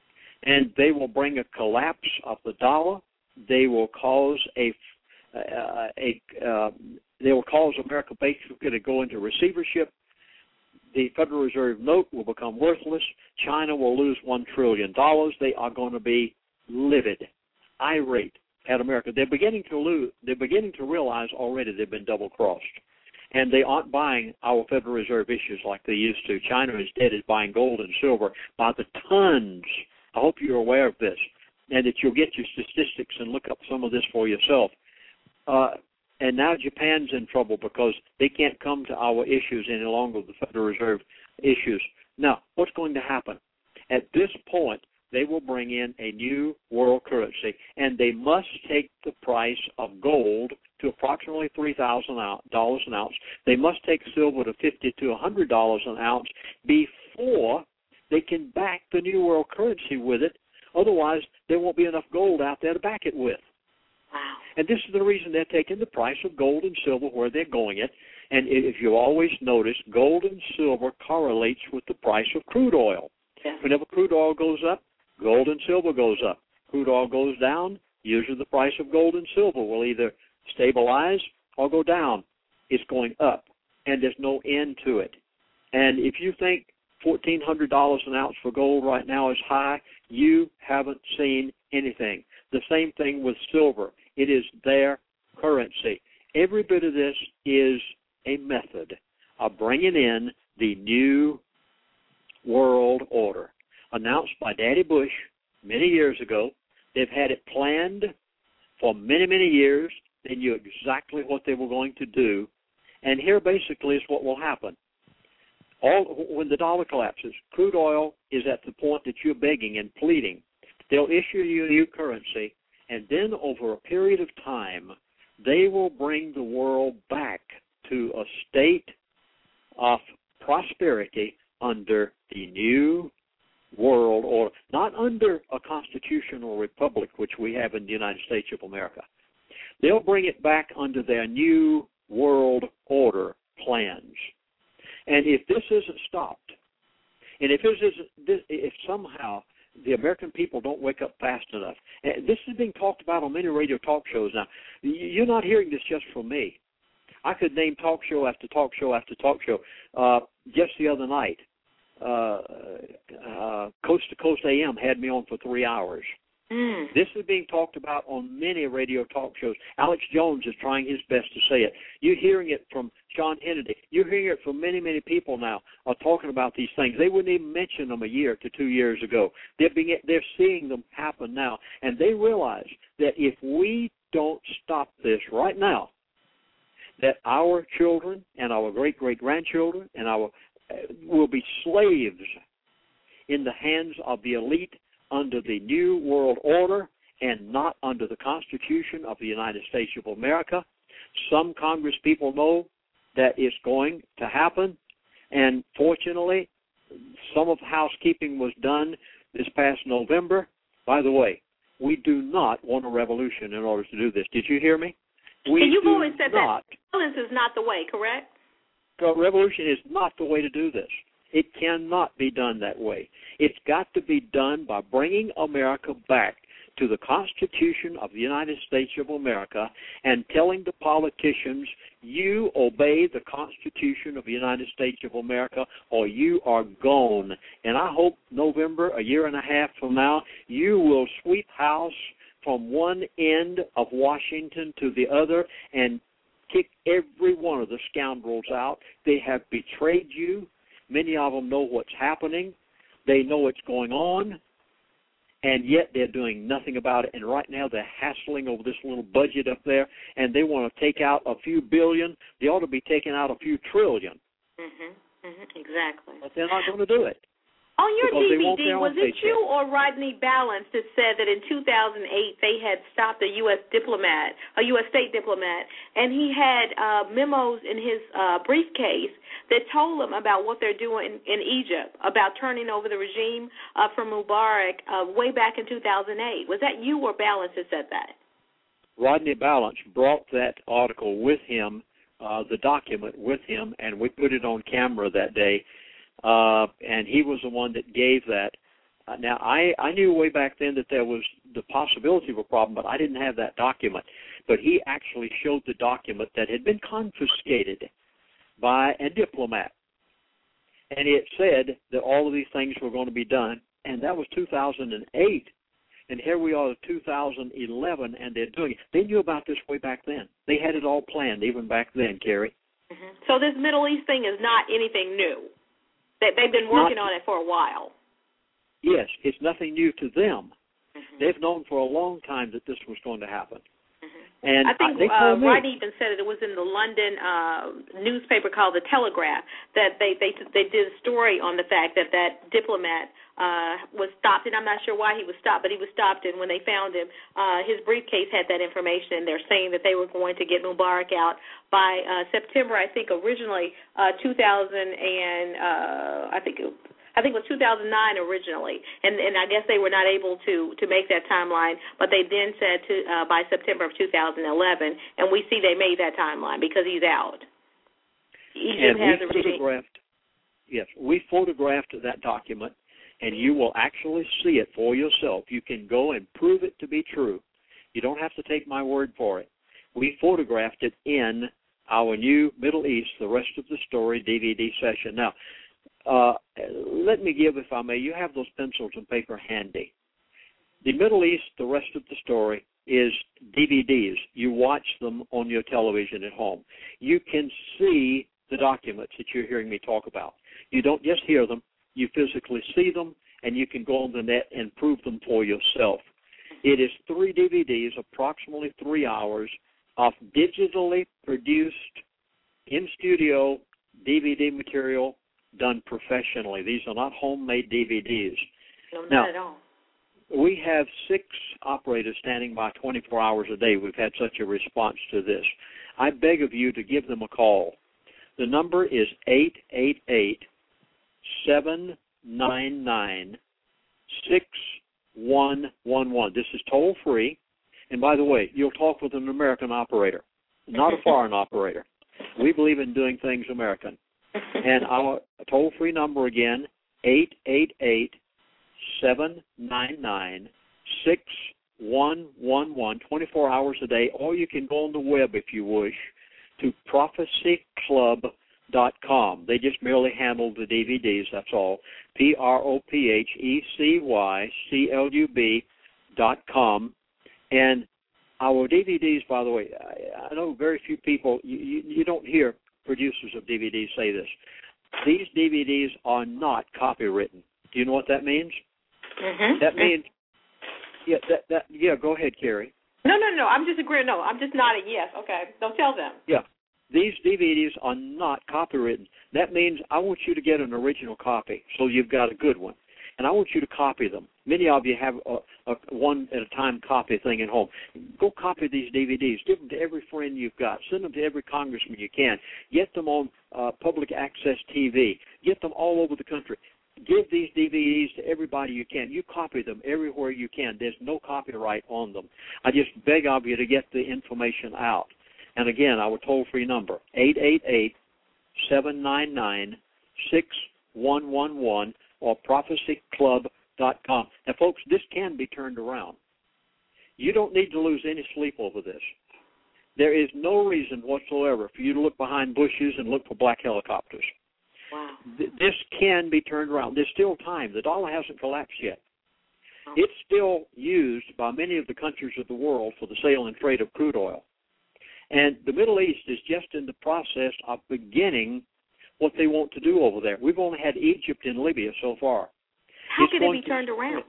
And they will bring a collapse of the dollar. They will cause a Uh, a, uh, they will cause America basically to go into receivership. The Federal Reserve note will become worthless. China will lose one trillion dollars. They are going to be livid, irate at America. They're beginning to lose. They're beginning to realize already they've been double-crossed, and they aren't buying our Federal Reserve issues like they used to. China instead is buying gold and silver by the tons. I hope you're aware of this, and that you'll get your statistics and look up some of this for yourself. Uh, and now Japan's in trouble because they can't come to our issues any longer, the Federal Reserve issues. Now, what's going to happen? At this point, they will bring in a new world currency, and they must take the price of gold to approximately three thousand dollars an ounce. They must take silver to fifty to one hundred dollars an ounce before they can back the new world currency with it. Otherwise, there won't be enough gold out there to back it with. Wow. And this is the reason they're taking the price of gold and silver where they're going it. And if you always notice, gold and silver correlates with the price of crude oil. Yeah. Whenever crude oil goes up, gold and silver goes up. Crude oil goes down, usually the price of gold and silver will either stabilize or go down. It's going up, and there's no end to it. And if you think fourteen hundred dollars an ounce for gold right now is high, you haven't seen anything. The same thing with silver. It is their currency. Every bit of this is a method of bringing in the new world order, announced by Daddy Bush many years ago. They've had it planned for many, many years. They knew exactly what they were going to do. And here basically is what will happen. All, when the dollar collapses, crude oil is at the point that you're begging and pleading. They'll issue you a new currency, and then over a period of time, they will bring the world back to a state of prosperity under the new world order, not under a constitutional republic, which we have in the United States of America. They'll bring it back under their new world order plans. And if this isn't stopped, and if this isn't, if somehow the American people don't wake up fast enough, and this is being talked about on many radio talk shows now. You're not hearing this just from me. I could name talk show after talk show after talk show. Uh, just the other night, uh, uh, Coast to Coast A M had me on for three hours. Mm. This is being talked about on many radio talk shows. Alex Jones is trying his best to say it. You're hearing it from Sean Hannity. You're hearing it from many, many people now are talking about these things. They wouldn't even mention them a year to two years ago. They're, being, they're seeing them happen now. And they realize that if we don't stop this right now, that our children and our great-great-grandchildren and our uh, will be slaves in the hands of the elite under the New World Order and not under the Constitution of the United States of America. Some Congress people know that it's going to happen, and fortunately, some of the housekeeping was done this past November. By the way, we do not want a revolution in order to do this. Did you hear me? We and you've do always said not, that violence is not the way, correct? A revolution is not the way to do this. It cannot be done that way. It's got to be done by bringing America back to the Constitution of the United States of America and telling the politicians, you obey the Constitution of the United States of America or you are gone. And I hope November, a year and a half from now, you will sweep house from one end of Washington to the other and kick every one of the scoundrels out. They have betrayed you. Many of them know what's happening. They know what's going on. And yet they're doing nothing about it. And right now they're hassling over this little budget up there, and they want to take out a few billion. They ought to be taking out a few trillion. Mm-hmm, mm-hmm, exactly. But they're not going to do it. On your D D V D, was it you or Rodney Balance that said that in two thousand eight they had stopped a U S diplomat, a U S state diplomat, and he had uh, memos in his uh, briefcase that told him about what they're doing in Egypt, about turning over the regime uh, from Mubarak uh, way back in two thousand eight? Was that you or Balance that said that? Rodney Balance brought that article with him, uh, the document with him, and we put it on camera that day. Uh, and he was the one that gave that. Uh, now, I, I knew way back then that there was the possibility of a problem, but I didn't have that document. But he actually showed the document that had been confiscated by a diplomat. And it said that all of these things were going to be done, and that was two thousand eight. And here we are in two thousand eleven, and they're doing it. They knew about this way back then. They had it all planned even back then, Carrie. Mm-hmm. So this Middle East thing is not anything new. They've been working Not, on it for a while. Yes, it's nothing new to them. Mm-hmm. They've known for a long time that this was going to happen. Mm-hmm. And I think I, they uh, told me, Rodney even said it, it was in the London uh, newspaper called The Telegraph that they, they they did a story on the fact that that diplomat uh, was stopped, and I'm not sure why he was stopped, but he was stopped, and when they found him, uh, his briefcase had that information, and they're saying that they were going to get Mubarak out by uh, September, I think originally uh, two thousand and uh, I think it, I think it was two thousand nine originally, and and I guess they were not able to to make that timeline, but they then said to uh, by September of two thousand eleven, and we see they made that timeline because he's out. Egypt and has we a photographed, yes, we photographed that document, and you will actually see it for yourself. You can go and prove it to be true. You don't have to take my word for it. We photographed it in our new Middle East, the rest of the story D V D session. Now, uh, let me give, if I may, you have those pencils and paper handy. The Middle East, the rest of the story, is D V Ds. You watch them on your television at home. You can see the documents that you're hearing me talk about. You don't just hear them. You physically see them, and you can go on the net and prove them for yourself. It is three D V Ds, approximately three hours, of digitally produced, in-studio D V D material done professionally. These are not homemade D V Ds. No, not now, at all. We have six operators standing by twenty-four hours a day. We've had such a response to this. I beg of you to give them a call. The number is eight eight eight, seven nine nine, six one one one. This is toll-free. And by the way, you'll talk with an American operator, not a foreign operator. We believe in doing things American. And our toll-free number again, eight eight eight, seven nine nine, six one one one, twenty-four hours a day, or you can go on the web if you wish to prophecy club dot com. They just merely handle the D V Ds, that's all. P R O P H E C Y C L U B dot com. And our D V Ds, by the way, I, I know very few people, you, you, you don't hear producers of D V Ds say this. These D V Ds are not copywritten. Do you know what that means? Mm-hmm. That means, yeah, that, that, yeah, go ahead, Carrie. No, no, no, I'm just agreeing. No, I'm just nodding yes. Okay, don't tell them. Yeah. These D V Ds are not copywritten. That means I want you to get an original copy, so you've got a good one. And I want you to copy them. Many of you have a, a one-at-a-time copy thing at home. Go copy these D V Ds. Give them to every friend you've got. Send them to every congressman you can. Get them on uh, public access T V. Get them all over the country. Give these D V Ds to everybody you can. You copy them everywhere you can. There's no copyright on them. I just beg of you to get the information out. And again, our toll-free number, eight eight eight, seven nine nine, six one one one, or prophecy club dot com. Now, folks, this can be turned around. You don't need to lose any sleep over this. There is no reason whatsoever for you to look behind bushes and look for black helicopters. Wow. This can be turned around. There's still time. The dollar hasn't collapsed yet. Oh. It's still used by many of the countries of the world for the sale and trade of crude oil. And the Middle East is just in the process of beginning what they want to do over there. We've only had Egypt and Libya so far. How it's can it be turned to, around?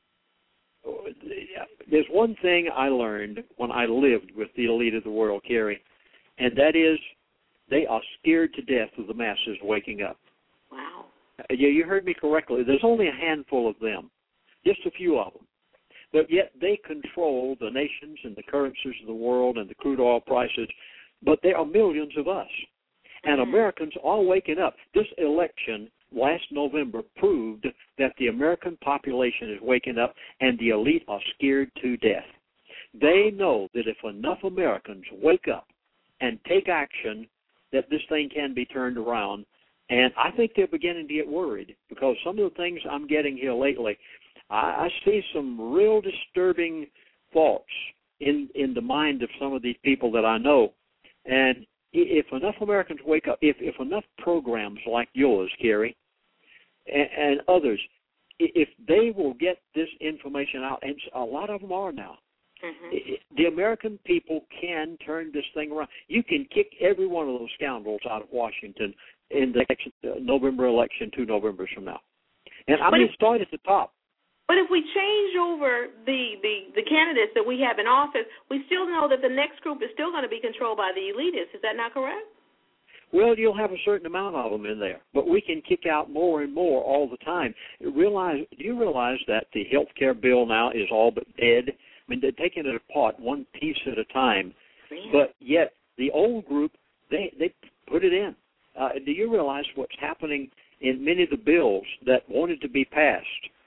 There's one thing I learned when I lived with the elite of the world, Carrie, and that is they are scared to death of the masses waking up. Wow. Yeah, you heard me correctly. There's only a handful of them, just a few of them. But yet they control the nations and the currencies of the world and the crude oil prices. But there are millions of us. And Mm-hmm. Americans are waking up. This election last November proved that the American population is waking up and the elite are scared to death. They know that if enough Americans wake up and take action, that this thing can be turned around. And I think they're beginning to get worried because some of the things I'm getting here lately, I, I see some real disturbing thoughts in, in the mind of some of these people that I know. And if enough Americans wake up, if, if enough programs like yours, Carrie, and, and others, if they will get this information out, and a lot of them are now, mm-hmm. the American people can turn this thing around. You can kick every one of those scoundrels out of Washington in the next uh, November election, two Novembers from now. And I'm going to start at the top. But if we change over the, the, the candidates that we have in office, we still know that the next group is still going to be controlled by the elitists. Is that not correct? Well, you'll have a certain amount of them in there, but we can kick out more and more all the time. Realize, do you realize that the health care bill now is all but dead? I mean, they're taking it apart one piece at a time, Man. But yet the old group, they, they put it in. Uh, do you realize what's happening in many of the bills that wanted to be passed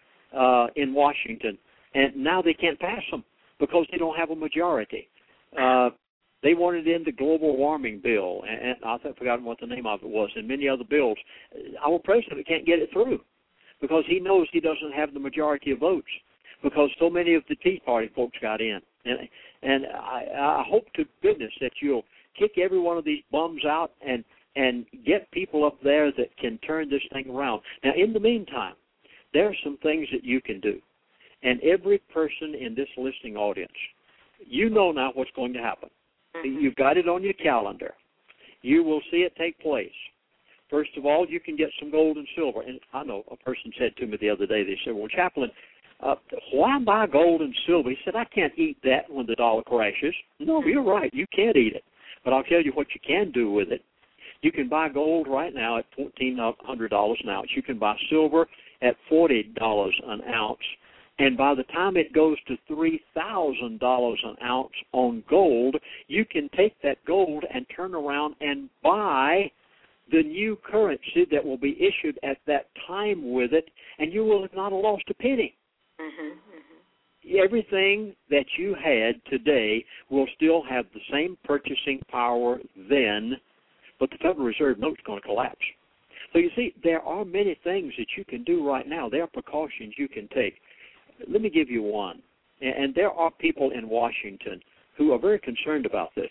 Uh, in Washington, and now they can't pass them because they don't have a majority. Uh, they wanted in the global warming bill, and, and I've forgotten what the name of it was, and many other bills. Our president can't get it through because he knows he doesn't have the majority of votes because so many of the Tea Party folks got in. And, and I, I hope to goodness that you'll kick every one of these bums out and, and get people up there that can turn this thing around. Now, in the meantime, there are some things that you can do. And every person in this listening audience, you know now what's going to happen. Mm-hmm. You've got it on your calendar. You will see it take place. First of all, you can get some gold and silver. And I know a person said to me the other day, they said, well, Chaplain, uh, why buy gold and silver? He said, I can't eat that when the dollar crashes. No, you're right. You can't eat it. But I'll tell you what you can do with it. You can buy gold right now at fourteen hundred dollars an ounce. You can buy silver at forty dollars an ounce, and by the time it goes to three thousand dollars an ounce on gold, you can take that gold and turn around and buy the new currency that will be issued at that time with it, and you will have not lost a penny. Mm-hmm, mm-hmm. Everything that you had today will still have the same purchasing power then, but the Federal Reserve note is going to collapse. So you see, there are many things that you can do right now. There are precautions you can take. Let me give you one. And there are people in Washington who are very concerned about this.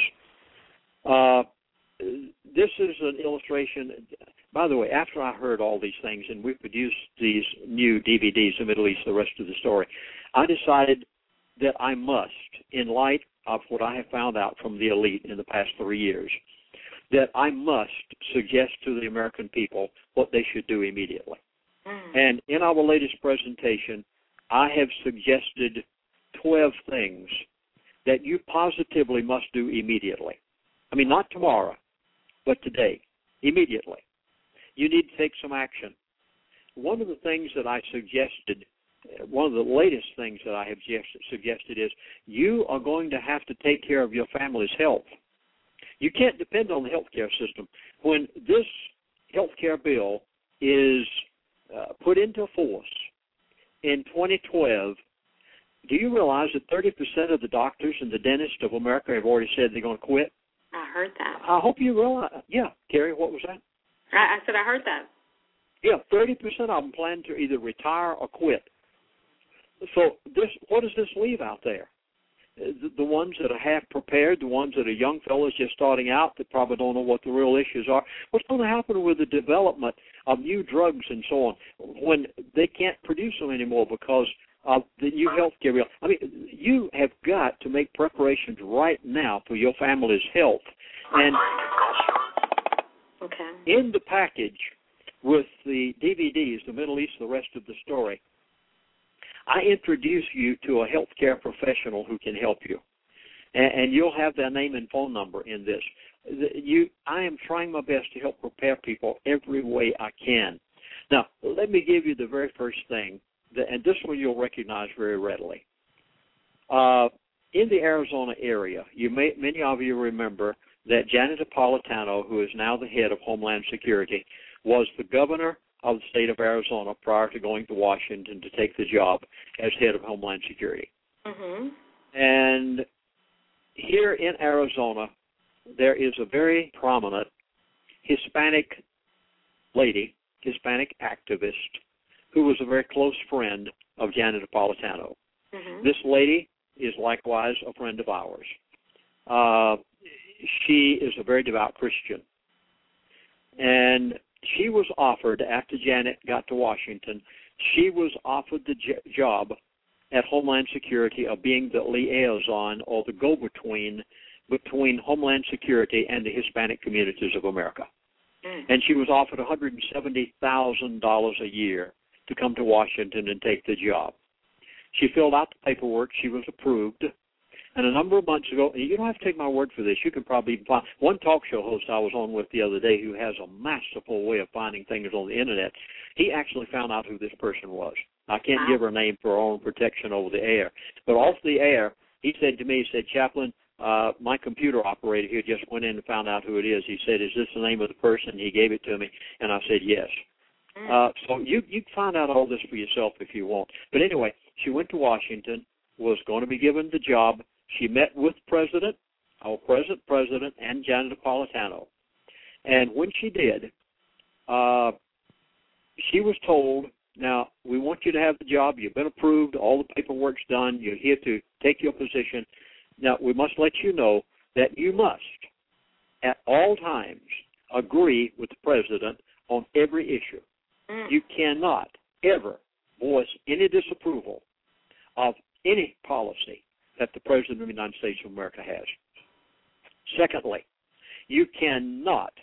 Uh, this is an illustration. By the way, after I heard all these things and we produced these new D V Ds, The Middle East, the rest of the story, I decided that I must, in light of what I have found out from the elite in the past three years, that I must suggest to the American people what they should do immediately. Mm. And in our latest presentation, I have suggested twelve things that you positively must do immediately. I mean, not tomorrow, but today, immediately. You need to take some action. One of the things that I suggested, one of the latest things that I have suggested is you are going to have to take care of your family's health. You can't depend on the health care system. When this health care bill is uh, put into force in twenty twelve, do you realize that thirty percent of the doctors and the dentists of America have already said they're going to quit? I heard that. I hope you realize. Yeah, Carrie, what was that? I, I said I heard that. Yeah, thirty percent of them plan to either retire or quit. So this, what does this leave out there? the, the ones that are half prepared, the ones that are young fellows just starting out that probably don't know what the real issues are. What's going to happen with the development of new drugs and so on when they can't produce them anymore because of the new health care bill? I mean, you have got to make preparations right now for your family's health. And okay. in the package with the D V Ds, the Middle East, the rest of the story, I introduce you to a healthcare professional who can help you, and, and you'll have their name and phone number in this. The, you, I am trying my best to help prepare people every way I can. Now, let me give you the very first thing, that, and this one you'll recognize very readily. Uh, in the Arizona area, you may, many of you remember that Janet Napolitano, who is now the head of Homeland Security, was the governor of the state of Arizona prior to going to Washington to take the job as head of Homeland Security. Mm-hmm. And here in Arizona, there is a very prominent Hispanic lady, Hispanic activist, who was a very close friend of Janet Napolitano. Mm-hmm. This lady is likewise a friend of ours. Uh, she is a very devout Christian. And she was offered, after Janet got to Washington, she was offered the j- job at Homeland Security of being the liaison or the go-between between Homeland Security and the Hispanic communities of America. Mm. And she was offered one hundred seventy thousand dollars a year to come to Washington and take the job. She filled out the paperwork. She was approved. And a number of months ago, you don't have to take my word for this. You can probably find one talk show host I was on with the other day who has a masterful way of finding things on the Internet. He actually found out who this person was. I can't give her name for our own protection over the air. But off the air, he said to me, he said, Chaplain, uh, my computer operator here just went in and found out who it is. He said, is this the name of the person? He gave it to me, and I said, yes. Uh, so you you can find out all this for yourself if you want. But anyway, she went to Washington, was going to be given the job. She met with President, our present President, and Janet Napolitano. And when she did, uh, she was told, now, we want you to have the job. You've been approved. All the paperwork's done. You're here to take your position. Now, we must let you know that you must, at all times, agree with the President on every issue. Mm. You cannot ever voice any disapproval of any policy that the President of the United States of America has. Secondly, you cannot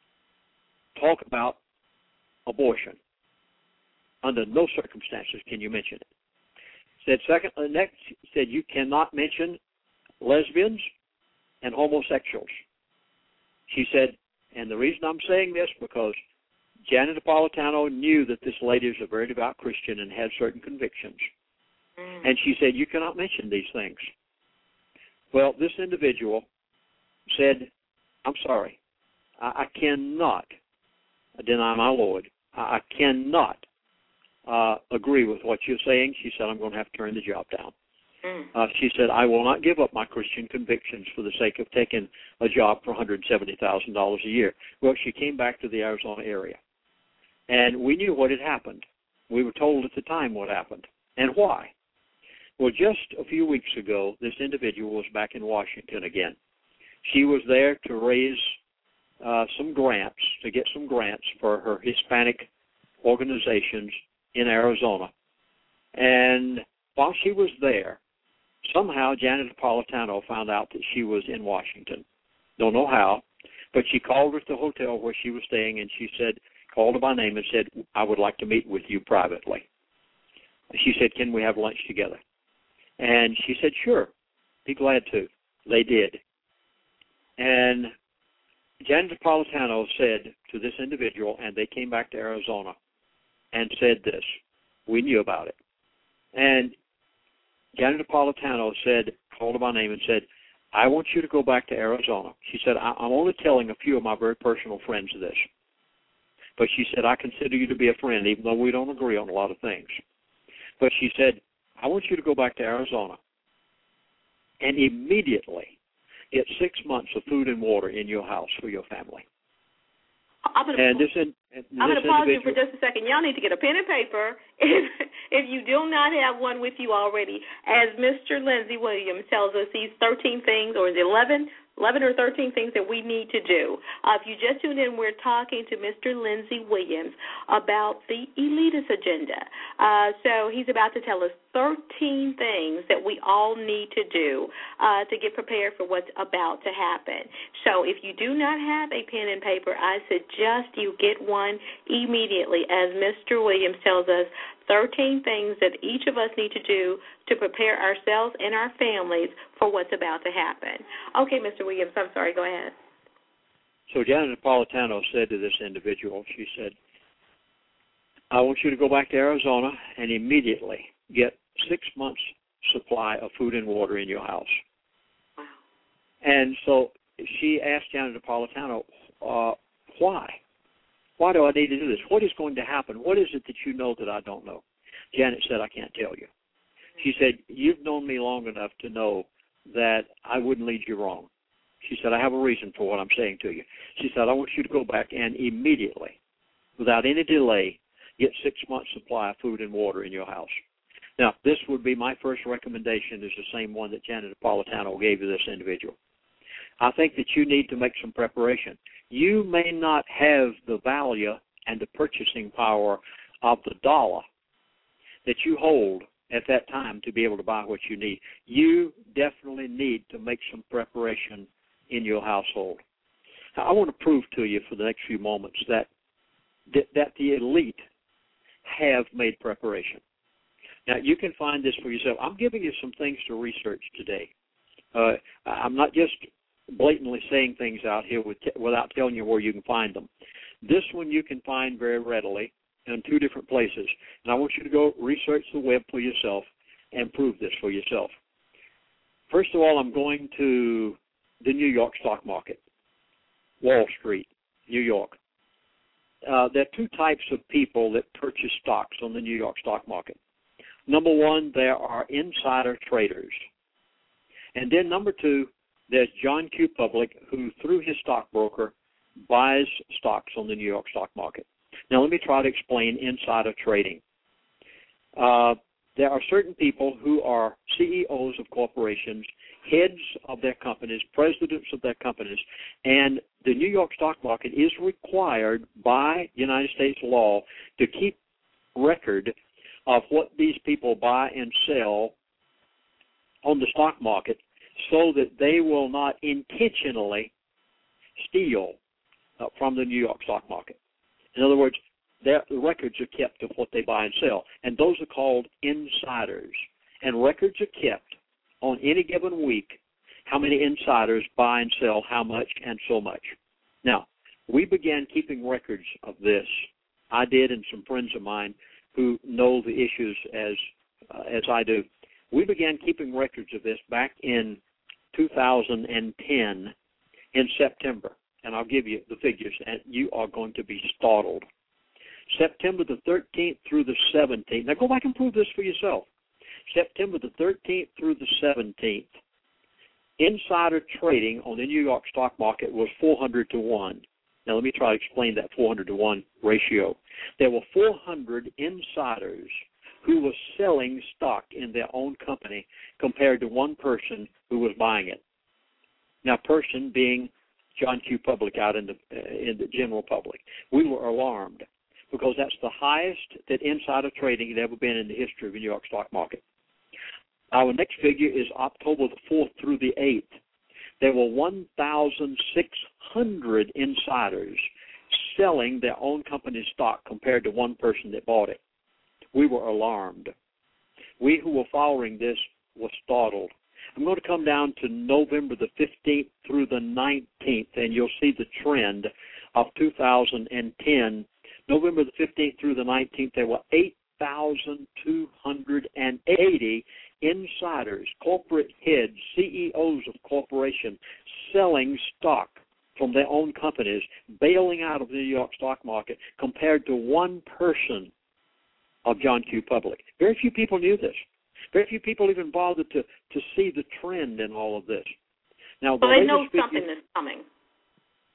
talk about abortion. Under no circumstances can you mention it. Said second, uh, next said you cannot mention lesbians and homosexuals. She said, and the reason I'm saying this because Janet Napolitano knew that this lady is a very devout Christian and had certain convictions. Mm. And she said, you cannot mention these things. Well, this individual said, I'm sorry, I, I cannot deny my Lord. I, I cannot uh, agree with what you're saying. She said, I'm going to have to turn the job down. Mm. Uh, she said, I will not give up my Christian convictions for the sake of taking a job for one hundred seventy thousand dollars a year. Well, she came back to the Arizona area. And we knew what had happened. We were told at the time what happened and why. Well, just a few weeks ago, this individual was back in Washington again. She was there to raise uh, some grants, to get some grants for her Hispanic organizations in Arizona. And while she was there, somehow Janet Napolitano found out that she was in Washington. Don't know how, but she called her at the hotel where she was staying, and she said, called her by name and said, I would like to meet with you privately. She said, can we have lunch together? And she said, sure, be glad to. They did. And Janet Napolitano said to this individual, and they came back to Arizona and said this. We knew about it. And Janet Napolitano said, called her by name and said, I want you to go back to Arizona. She said, I'm only telling a few of my very personal friends this. But she said, I consider you to be a friend, even though we don't agree on a lot of things. But she said, I want you to go back to Arizona and immediately get six months of food and water in your house for your family. I'm going and this, in, and I'm this going to pause you individual, for just a second. Y'all need to get a pen and paper if, if you do not have one with you already. As Mister Lindsey Williams tells us, these thirteen things, or is it eleven? eleven or thirteen things that we need to do. Uh, if you just tuned in, we're talking to Mister Lindsey Williams about the Elitist Agenda. Uh, so he's about to tell us thirteen things that we all need to do uh, to get prepared for what's about to happen. So if you do not have a pen and paper, I suggest you get one immediately. As Mister Williams tells us, thirteen things that each of us need to do to prepare ourselves and our families for what's about to happen. Okay, Mister Williams, I'm sorry, go ahead. So Janet Napolitano said to this individual, she said, I want you to go back to Arizona and immediately get six months' supply of food and water in your house. Wow. And so she asked Janet Napolitano, uh, why? Why do I need to do this? What is going to happen? What is it that you know that I don't know? Janet said, I can't tell you. She said, you've known me long enough to know that I wouldn't lead you wrong. She said, I have a reason for what I'm saying to you. She said, I want you to go back and immediately, without any delay, get six months' supply of food and water in your house. Now, this would be my first recommendation is the same one that Janet Napolitano gave to this individual. I think that you need to make some preparation. You may not have the value and the purchasing power of the dollar that you hold at that time to be able to buy what you need. You definitely need to make some preparation in your household. Now, I want to prove to you for the next few moments that that, that the elite have made preparation. Now, you can find this for yourself. I'm giving you some things to research today. Uh, I'm not just blatantly saying things out here with, without telling you where you can find them. This one you can find very readily in two different places. And I want you to go research the web for yourself and prove this for yourself. First of all, I'm going to the New York stock market, Wall Street, New York. Uh, there are two types of people that purchase stocks on the New York stock market. Number one, there are insider traders. And then number two, there's John Q. Public, who, through his stockbroker, buys stocks on the New York stock market. Now, let me try to explain insider trading. Uh, there are certain people who are C E Os of corporations, heads of their companies, presidents of their companies, and the New York stock market is required by United States law to keep record of what these people buy and sell on the stock market so that they will not intentionally steal uh, from the New York stock market. In other words, their, the records are kept of what they buy and sell, and those are called insiders. And records are kept on any given week, how many insiders buy and sell how much and so much. Now, we began keeping records of this. I did, and some friends of mine who know the issues as uh, as I do. We began keeping records of this back in two thousand ten in September, and I'll give you the figures, and you are going to be startled. September the thirteenth through the seventeenth. Now, go back and prove this for yourself. September the thirteenth through the seventeenth, insider trading on the New York stock market was four hundred to one. Now, let me try to explain that four hundred to one ratio. There were four hundred insiders who were selling stock in their own company compared to one person who was buying it. Now, person being John Q. Public out in the, uh, in the general public. We were alarmed because that's the highest that insider trading had ever been in the history of the New York stock market. Our next figure is October the fourth through the eighth. There were one thousand six hundred insiders selling their own company's stock compared to one person that bought it. We were alarmed. We who were following this were startled. I'm going to come down to November the fifteenth through the nineteenth, and you'll see the trend of two thousand ten. November the fifteenth through the nineteenth, there were eight thousand two hundred eighty insiders, corporate heads, C E Os of corporations, selling stock from their own companies, bailing out of the New York stock market, compared to one person of John Q. Public. Very few people knew this. Very few people even bothered to, to see the trend in all of this. Now, well, the they know figure, something is coming.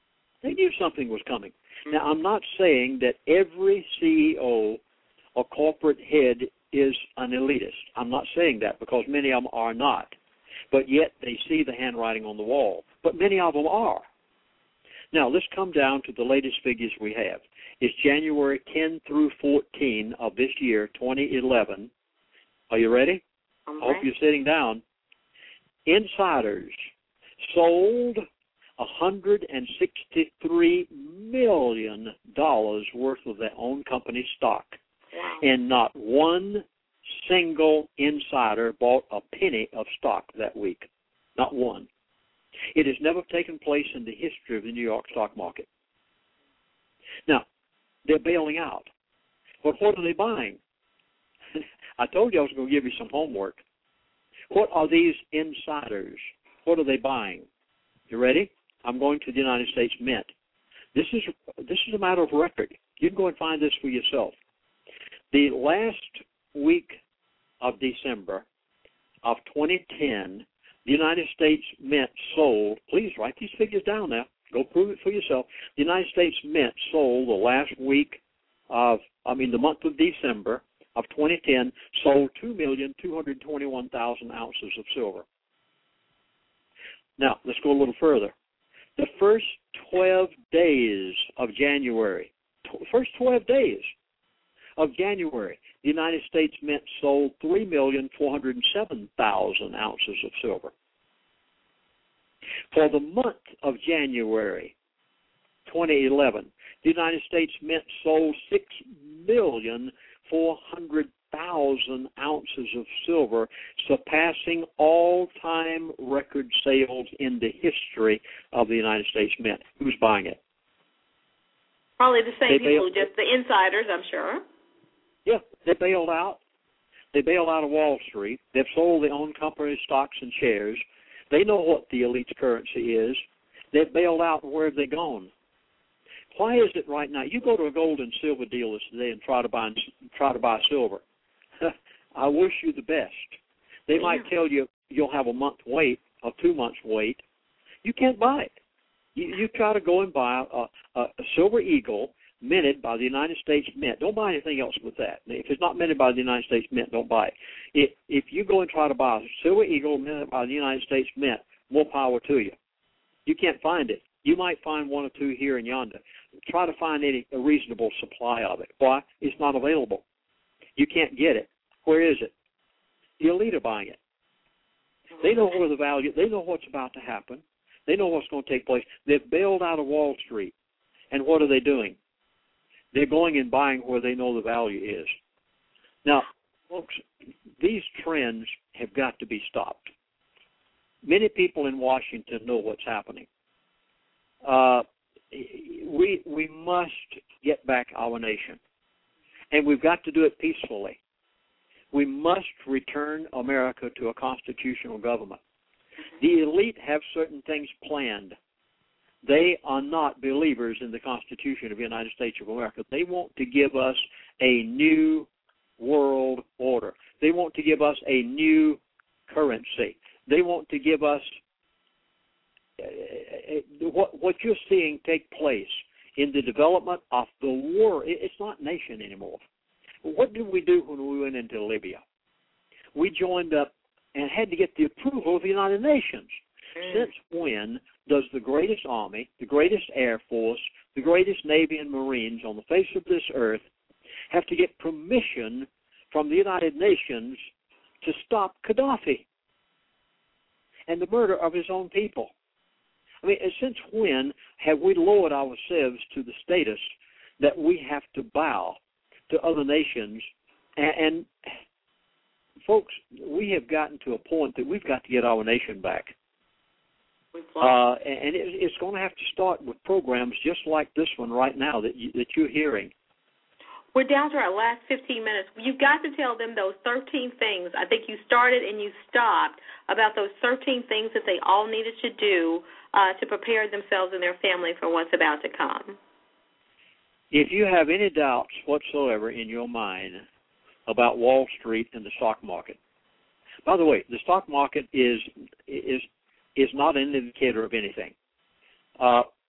They knew something was coming. Now, I'm not saying that every C E O or corporate head is an elitist. I'm not saying that, because many of them are not. But yet they see the handwriting on the wall. But many of them are. Now, let's come down to the latest figures we have. It's January tenth through fourteenth of this year, twenty eleven. Are you ready? Okay. I hope you're sitting down. Insiders sold one hundred sixty-three million dollars worth of their own company stock. Wow. And not one single insider bought a penny of stock that week. Not one. It has never taken place in the history of the New York stock market. Now, they're bailing out. But what are they buying? I told you I was going to give you some homework. What are these insiders? What are they buying? You ready? I'm going to the United States Mint. This is this is a matter of record. You can go and find this for yourself. The last week of December of twenty ten, the United States Mint sold, please write these figures down now, go prove it for yourself. The United States Mint sold the last week of, I mean the month of December of twenty ten, sold two million two hundred twenty-one thousand ounces of silver. Now, let's go a little further. The first twelve days of January, first twelve days of January, the United States Mint sold three million four hundred seven thousand ounces of silver. For the month of January twenty eleven, the United States Mint sold six million four hundred thousand ounces of silver, surpassing all-time record sales in the history of the United States Mint. Who's buying it? Probably the same they people, bailed, just the insiders, I'm sure. Yeah, they bailed out. They bailed out of Wall Street. They've sold their own company stocks and shares. They know what the elite's currency is. They've bailed out, and where have they gone? Why is it right now? You go to a gold and silver dealer today and try to buy try to buy silver. I wish you the best. They might tell you you'll have a month wait or two months wait. You can't buy it. You, you try to go and buy a, a, a Silver Eagle minted by the United States Mint. Don't buy anything else with that. If it's not minted by the United States Mint, don't buy it. If, if you go and try to buy a Silver Eagle minted by the United States Mint, more power to you. You can't find it. You might find one or two here and yonder. Try to find any a reasonable supply of it. Why? It's not available. You can't get it. Where is it? The elite are buying it. They know where the value, they know what's about to happen. They know what's going to take place. They've bailed out of Wall Street. And what are they doing? They're going and buying where they know the value is. Now, folks, these trends have got to be stopped. Many people in Washington know what's happening. Uh, we we must get back our nation. And we've got to do it peacefully. We must return America to a constitutional government. The elite have certain things planned. They are not believers in the Constitution of the United States of America. They want to give us a new world order. They want to give us a new currency. They want to give us uh, what, what you're seeing take place in the development of the world. It's not nation anymore. What did we do when we went into Libya? We joined up and had to get the approval of the United Nations. Mm. Since when does the greatest army, the greatest air force, the greatest Navy and Marines on the face of this earth have to get permission from the United Nations to stop Gaddafi and the murder of his own people? I mean, since when have we lowered ourselves to the status that we have to bow to other nations? And, and folks, we have gotten to a point that we've got to get our nation back. Uh, and it, it's going to have to start with programs just like this one right now that you, that you're hearing. We're down to our last fifteen minutes. You've got to tell them those thirteen things. I think you started and you stopped about those thirteen things that they all needed to do uh, to prepare themselves and their family for what's about to come. If you have any doubts whatsoever in your mind about Wall Street and the stock market, by the way, the stock market is is is not an indicator of anything. Uh,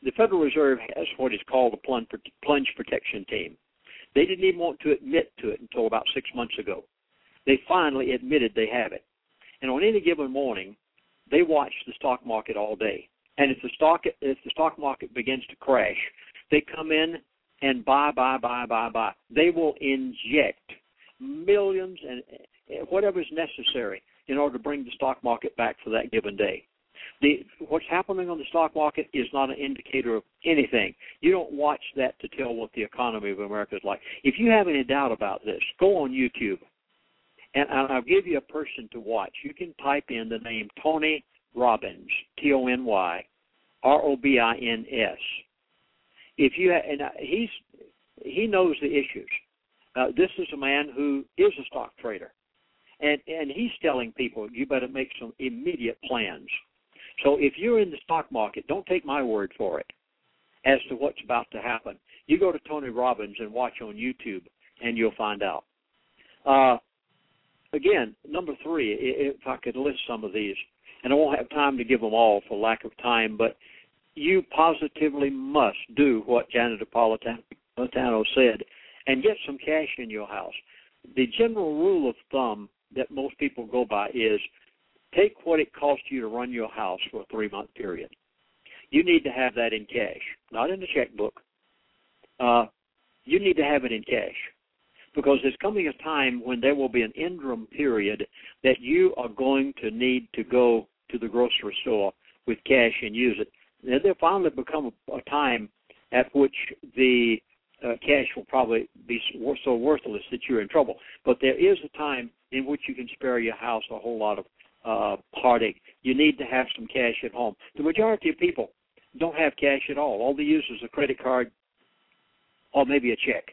the Federal Reserve has what is called a plunge, plunge protection team. They didn't even want to admit to it until about six months ago. They finally admitted they have it. And on any given morning, they watch the stock market all day. And if the stock if the stock market begins to crash, they come in and buy, buy, buy, buy, buy. They will inject millions and whatever is necessary in order to bring the stock market back for that given day. The, what's happening on the stock market is not an indicator of anything. You don't watch that to tell what the economy of America is like. If you have any doubt about this, go on YouTube, and I'll give you a person to watch. You can type in the name Tony Robbins, T O N Y R O B I N S. If you ha- and he's he knows the issues. Uh, this is a man who is a stock trader, and and he's telling people you better make some immediate plans. So if you're in the stock market, don't take my word for it as to what's about to happen. You go to Tony Robbins and watch on YouTube, and you'll find out. Uh, again, number three, if I could list some of these, and I won't have time to give them all for lack of time, but you positively must do what Janet Napolitano said and get some cash in your house. The general rule of thumb that most people go by is take what it costs you to run your house for a three-month period. You need to have that in cash, not in the checkbook. Uh, you need to have it in cash because there's coming a time when there will be an interim period that you are going to need to go to the grocery store with cash and use it. And there'll finally become a, a time at which the uh, cash will probably be so worthless that you're in trouble. But there is a time in which you can spare your house a whole lot of Uh, heartache. You need to have some cash at home. The majority of people don't have cash at all. All they use is a credit card or maybe a check.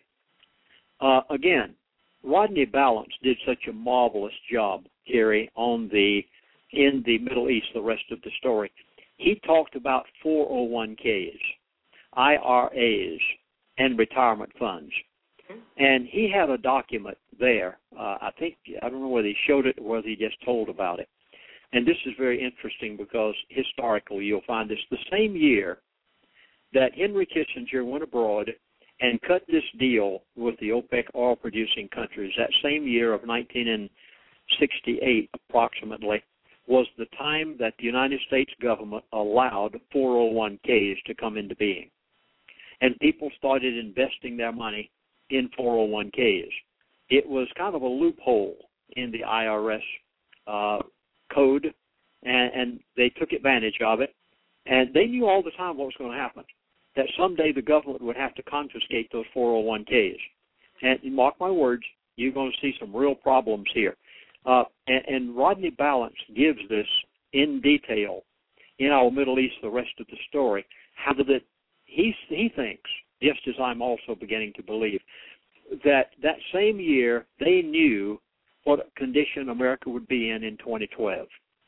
Uh, again, Rodney Balance did such a marvelous job, Kerry, on the in the Middle East, the rest of the story. He talked about four oh one k's, I R A's, and retirement funds. And he had a document there. Uh, I think, I don't know whether he showed it or whether he just told about it. And this is very interesting because historically you'll find this the same year that Henry Kissinger went abroad and cut this deal with the OPEC oil-producing countries. That same year of nineteen sixty-eight approximately was the time that the United States government allowed four oh one k's to come into being. And people started investing their money in four oh one k's. It was kind of a loophole in the I R S uh, code, and, and they took advantage of it. And they knew all the time what was going to happen, that someday the government would have to confiscate those four oh one k's. And mark my words, you're going to see some real problems here. Uh, and, and Rodney Balance gives this in detail in our Middle East, the rest of the story, how that he, he thinks, just as I'm also beginning to believe, that that same year they knew what condition America would be in in twenty twelve.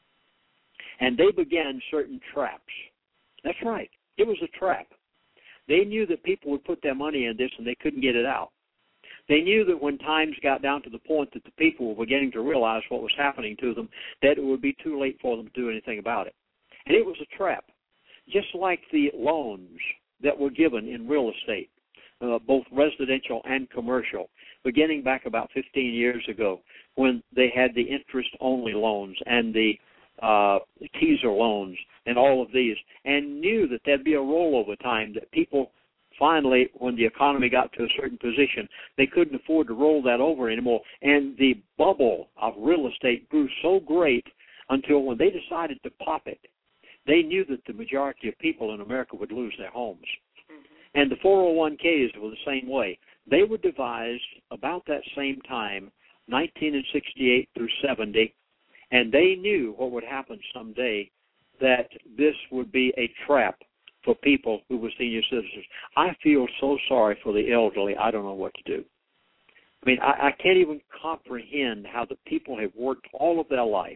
And they began certain traps. That's right. It was a trap. They knew that people would put their money in this and they couldn't get it out. They knew that when times got down to the point that the people were beginning to realize what was happening to them, that it would be too late for them to do anything about it. And it was a trap, just like the loans that were given in real estate, uh, both residential and commercial, beginning back about fifteen years ago when they had the interest-only loans and the uh, teaser loans and all of these, and knew that there'd be a rollover time, that people finally, when the economy got to a certain position, they couldn't afford to roll that over anymore. And the bubble of real estate grew so great until when they decided to pop it, they knew that the majority of people in America would lose their homes. Mm-hmm. And the four oh one k's were the same way. They were devised about that same time, nineteen sixty-eight through seventy, and they knew what would happen someday, that this would be a trap for people who were senior citizens. I feel so sorry for the elderly, I don't know what to do. I mean, I, I can't even comprehend how the people have worked all of their life,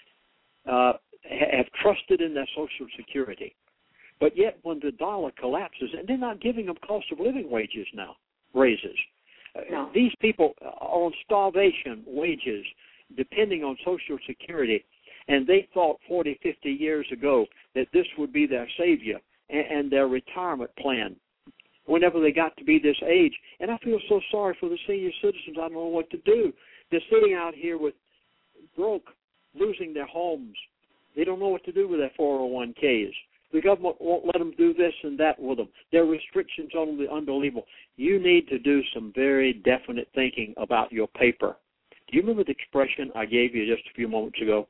uh, have trusted in their Social Security, but yet when the dollar collapses, and they're not giving them cost of living wages now, raises. No. Uh, these people are on starvation wages, depending on Social Security, and they thought forty, fifty years ago that this would be their savior. and, and their retirement plan whenever they got to be this age. And I feel so sorry for the senior citizens. I don't know what to do. They're sitting out here with broke, losing their homes. They don't know what to do with their four oh one Ks. The government won't let them do this and that with them. There are restrictions on them, unbelievable. You need to do some very definite thinking about your paper. Do you remember the expression I gave you just a few moments ago?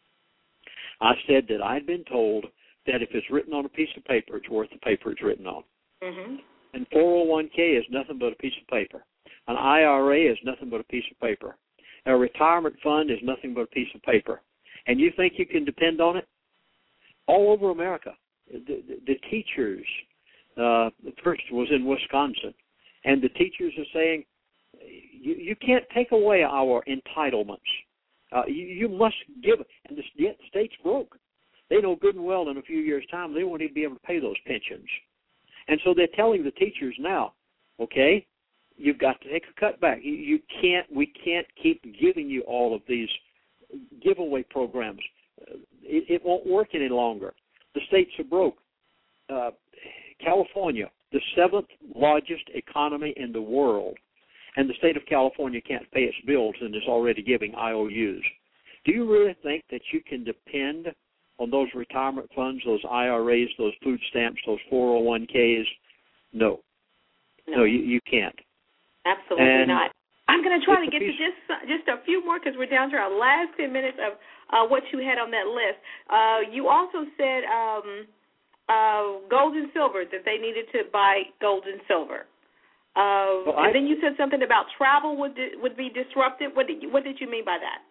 I said that I'd been told that if it's written on a piece of paper, it's worth the paper it's written on. Mm-hmm. And four oh one K is nothing but a piece of paper. An I R A is nothing but a piece of paper. A retirement fund is nothing but a piece of paper. And you think you can depend on it? All over America, the, the, the teachers, uh, the first was in Wisconsin, and the teachers are saying, you, you can't take away our entitlements. Uh, you, you must give it. And the, the state's broke. They know good and well in a few years' time they won't even be able to pay those pensions. And so they're telling the teachers now, okay, you've got to take a cutback. You, you can't, we can't keep giving you all of these giveaway programs. It, it won't work any longer. The states are broke. Uh, California, the seventh largest economy in the world, and the state of California can't pay its bills and is already giving I O Us. Do you really think that you can depend on those retirement funds, those I R As, those food stamps, those four oh one Ks? No. No, no you, you can't. Absolutely and not. I'm going to try to get piece- to just just a few more because we're down to our last ten minutes of uh, what you had on that list. Uh, you also said um, uh, gold and silver, that they needed to buy gold and silver. Uh, well, and I, then you said something about travel would would be disrupted. What did you, what did you mean by that?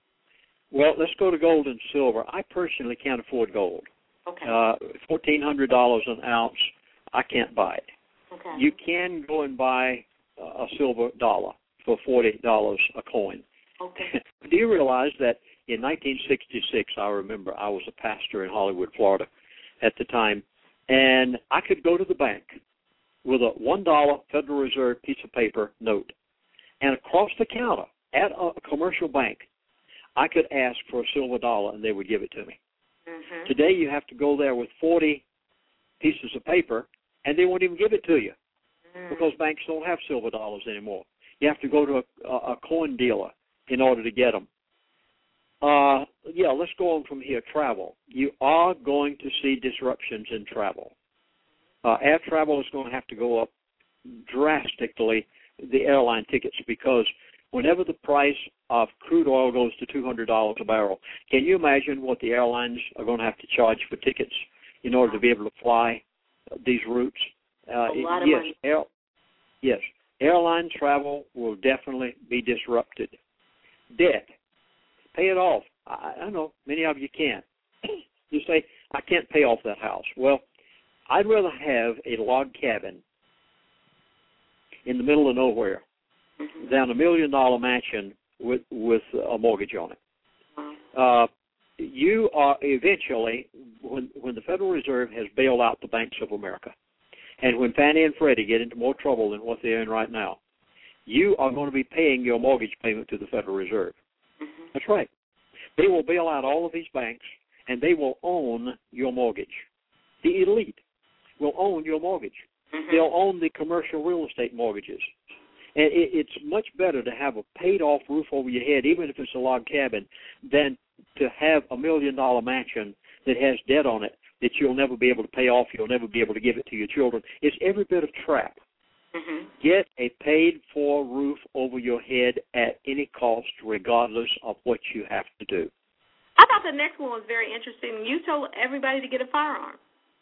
Well, let's go to gold and silver. I personally can't afford gold. Okay. Uh, fourteen hundred dollars an ounce, I can't buy it. Okay. You can go and buy a silver dollar for forty dollars a coin. Okay. Do you realize that in nineteen sixty-six, I remember I was a pastor in Hollywood, Florida at the time, and I could go to the bank with a one dollar Federal Reserve piece of paper note, and across the counter at a commercial bank, I could ask for a silver dollar and they would give it to me. Mm-hmm. Today you have to go there with forty pieces of paper and they won't even give it to you mm. because banks don't have silver dollars anymore. You have to go to a, a, a coin dealer in order to get them. Uh, yeah, let's go on from here. Travel. You are going to see disruptions in travel. Uh, air travel is going to have to go up drastically, the airline tickets, because whenever the price of crude oil goes to two hundred dollars a barrel, can you imagine what the airlines are going to have to charge for tickets in order to be able to fly these routes? Uh, a lot of yes, money. Air, yes, airline travel will definitely be disrupted. Debt, pay it off. I, I know many of you can't. You say, I can't pay off that house. Well, I'd rather have a log cabin in the middle of nowhere mm-hmm. than a million-dollar mansion with with a mortgage on it. Uh, you are eventually, when when the Federal Reserve has bailed out the banks of America, and when Fannie and Freddie get into more trouble than what they're in right now, you are going to be paying your mortgage payment to the Federal Reserve. Mm-hmm. That's right. They will bail out all of these banks, and they will own your mortgage. The elite will own your mortgage. Mm-hmm. They'll own the commercial real estate mortgages. And it, it's much better to have a paid-off roof over your head, even if it's a log cabin, than to have a million-dollar mansion that has debt on it that you'll never be able to pay off, you'll never be able to give it to your children. It's every bit of trap. Mm-hmm. Get a paid-for roof over your head at any cost, regardless of what you have to do. I thought the next one was very interesting. You told everybody to get a firearm.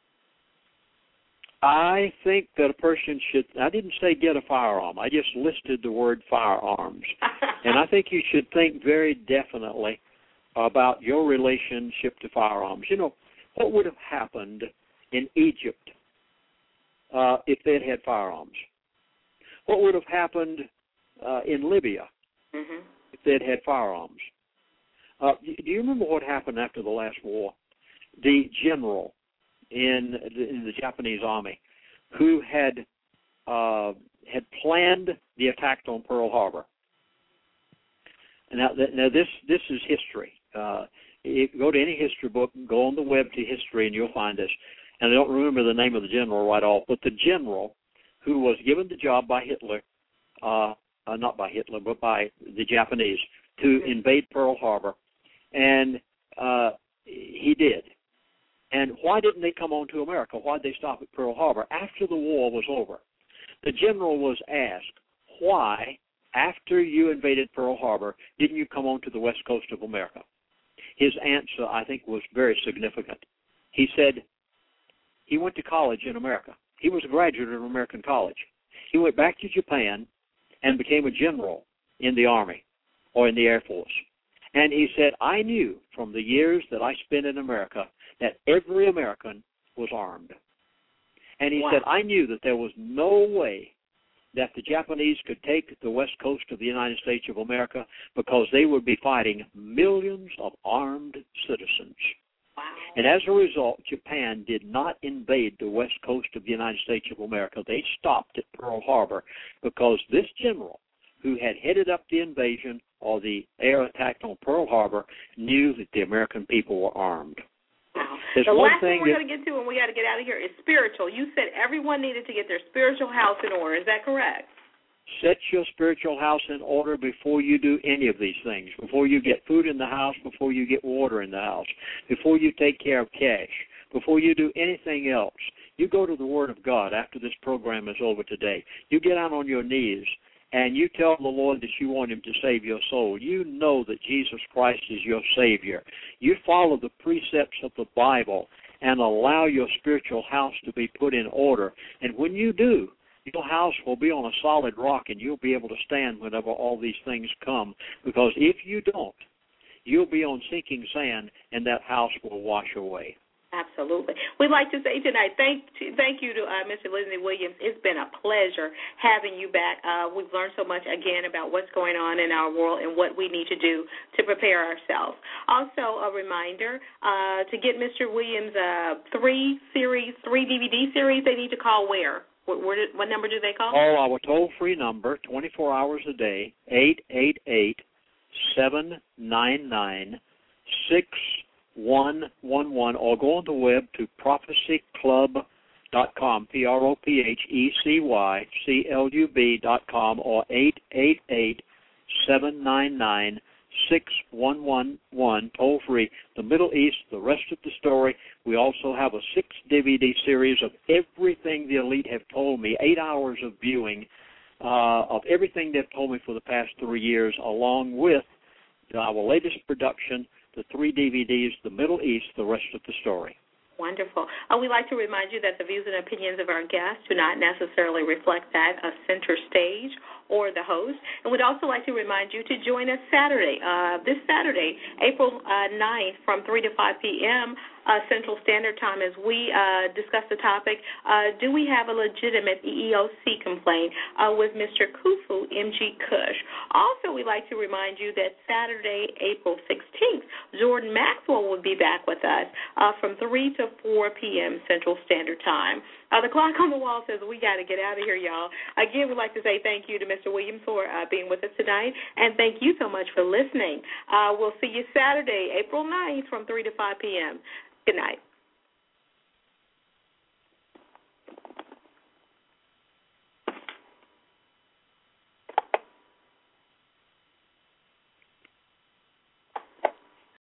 I think that a person should, I didn't say get a firearm. I just listed the word firearms. And I think you should think very definitely about your relationship to firearms. You know, what would have happened in Egypt uh, if they'd had firearms? What would have happened uh, in Libya mm-hmm. if they'd had firearms? Uh, do you remember what happened after the last war? The general in the, in the Japanese army who had uh, had planned the attack on Pearl Harbor. Now, now this this is history. Uh, if you go to any history book, go on the web to history, and you'll find this. and I don't remember the name of the general right off, but the general who was given the job by Hitler, uh, uh, not by Hitler, but by the Japanese, to invade Pearl Harbor, and uh, he did. And why didn't they come on to America? Why did they stop at Pearl Harbor? After the war was over, the general was asked, why, after you invaded Pearl Harbor, didn't you come on to the west coast of America? His answer, I think, was very significant. He said he went to college in America. He was a graduate of American college. He went back to Japan and became a general in the Army or in the Air Force. And he said, I knew from the years that I spent in America that every American was armed. And he wow. said, I knew that there was no way that the Japanese could take the west coast of the United States of America because they would be fighting millions of armed citizens. Wow. And as a result, Japan did not invade the west coast of the United States of America. They stopped at Pearl Harbor because this general who had headed up the invasion or the air attack on Pearl Harbor knew that the American people were armed. Wow. There's the one last thing thing we're that, going to get to, and we got to get out of here, is spiritual. You said everyone needed to get their spiritual house in order. Is that correct? Set your spiritual house in order before you do any of these things, before you get food in the house, before you get water in the house, before you take care of cash, before you do anything else. You go to the Word of God after this program is over today. You get out on your knees and you tell the Lord that you want Him to save your soul. You know that Jesus Christ is your Savior. You follow the precepts of the Bible and allow your spiritual house to be put in order. And when you do, your house will be on a solid rock and you'll be able to stand whenever all these things come. Because if you don't, you'll be on sinking sand and that house will wash away. Absolutely. We'd like to say tonight, thank thank you to uh, Mister Lindsey Williams. It's been a pleasure having you back. Uh, we've learned so much, again, about what's going on in our world and what we need to do to prepare ourselves. Also, a reminder, uh, to get Mister Williams' uh, three series, three D V D series, they need to call where? What, where did, what number do they call? Oh, our toll-free number, twenty-four hours a day, eight eight eight, seven nine nine, six one one one, or go on the web to prophecy club dot com, P R O P H E C Y C L U B dot com, or eight eight eight, seven nine nine, six one one one, toll free. The Middle East, the rest of the story. We also have a six D V D series of everything the elite have told me, eight hours of viewing uh, of everything they've told me for the past three years, along with our latest production, the three D V Ds, The Middle East, the rest of the story. Wonderful. Uh, we'd like to remind you that the views and opinions of our guests do not necessarily reflect that of Center Stage or the host. And we'd also like to remind you to join us Saturday, uh, this Saturday, April uh, ninth, from three to five p.m., Uh, Central Standard Time, as we uh, discuss the topic, uh, do we have a legitimate E E O C complaint uh, with Mister Khufu, M G Kush. Also, we'd like to remind you that Saturday, April sixteenth, Jordan Maxwell will be back with us uh, from three to four p.m. Central Standard Time. Uh, the clock on the wall says we got to get out of here, y'all. Again, we'd like to say thank you to Mister Williams for uh, being with us tonight, and thank you so much for listening. Uh, we'll see you Saturday, April ninth, from three to five p.m. Good night.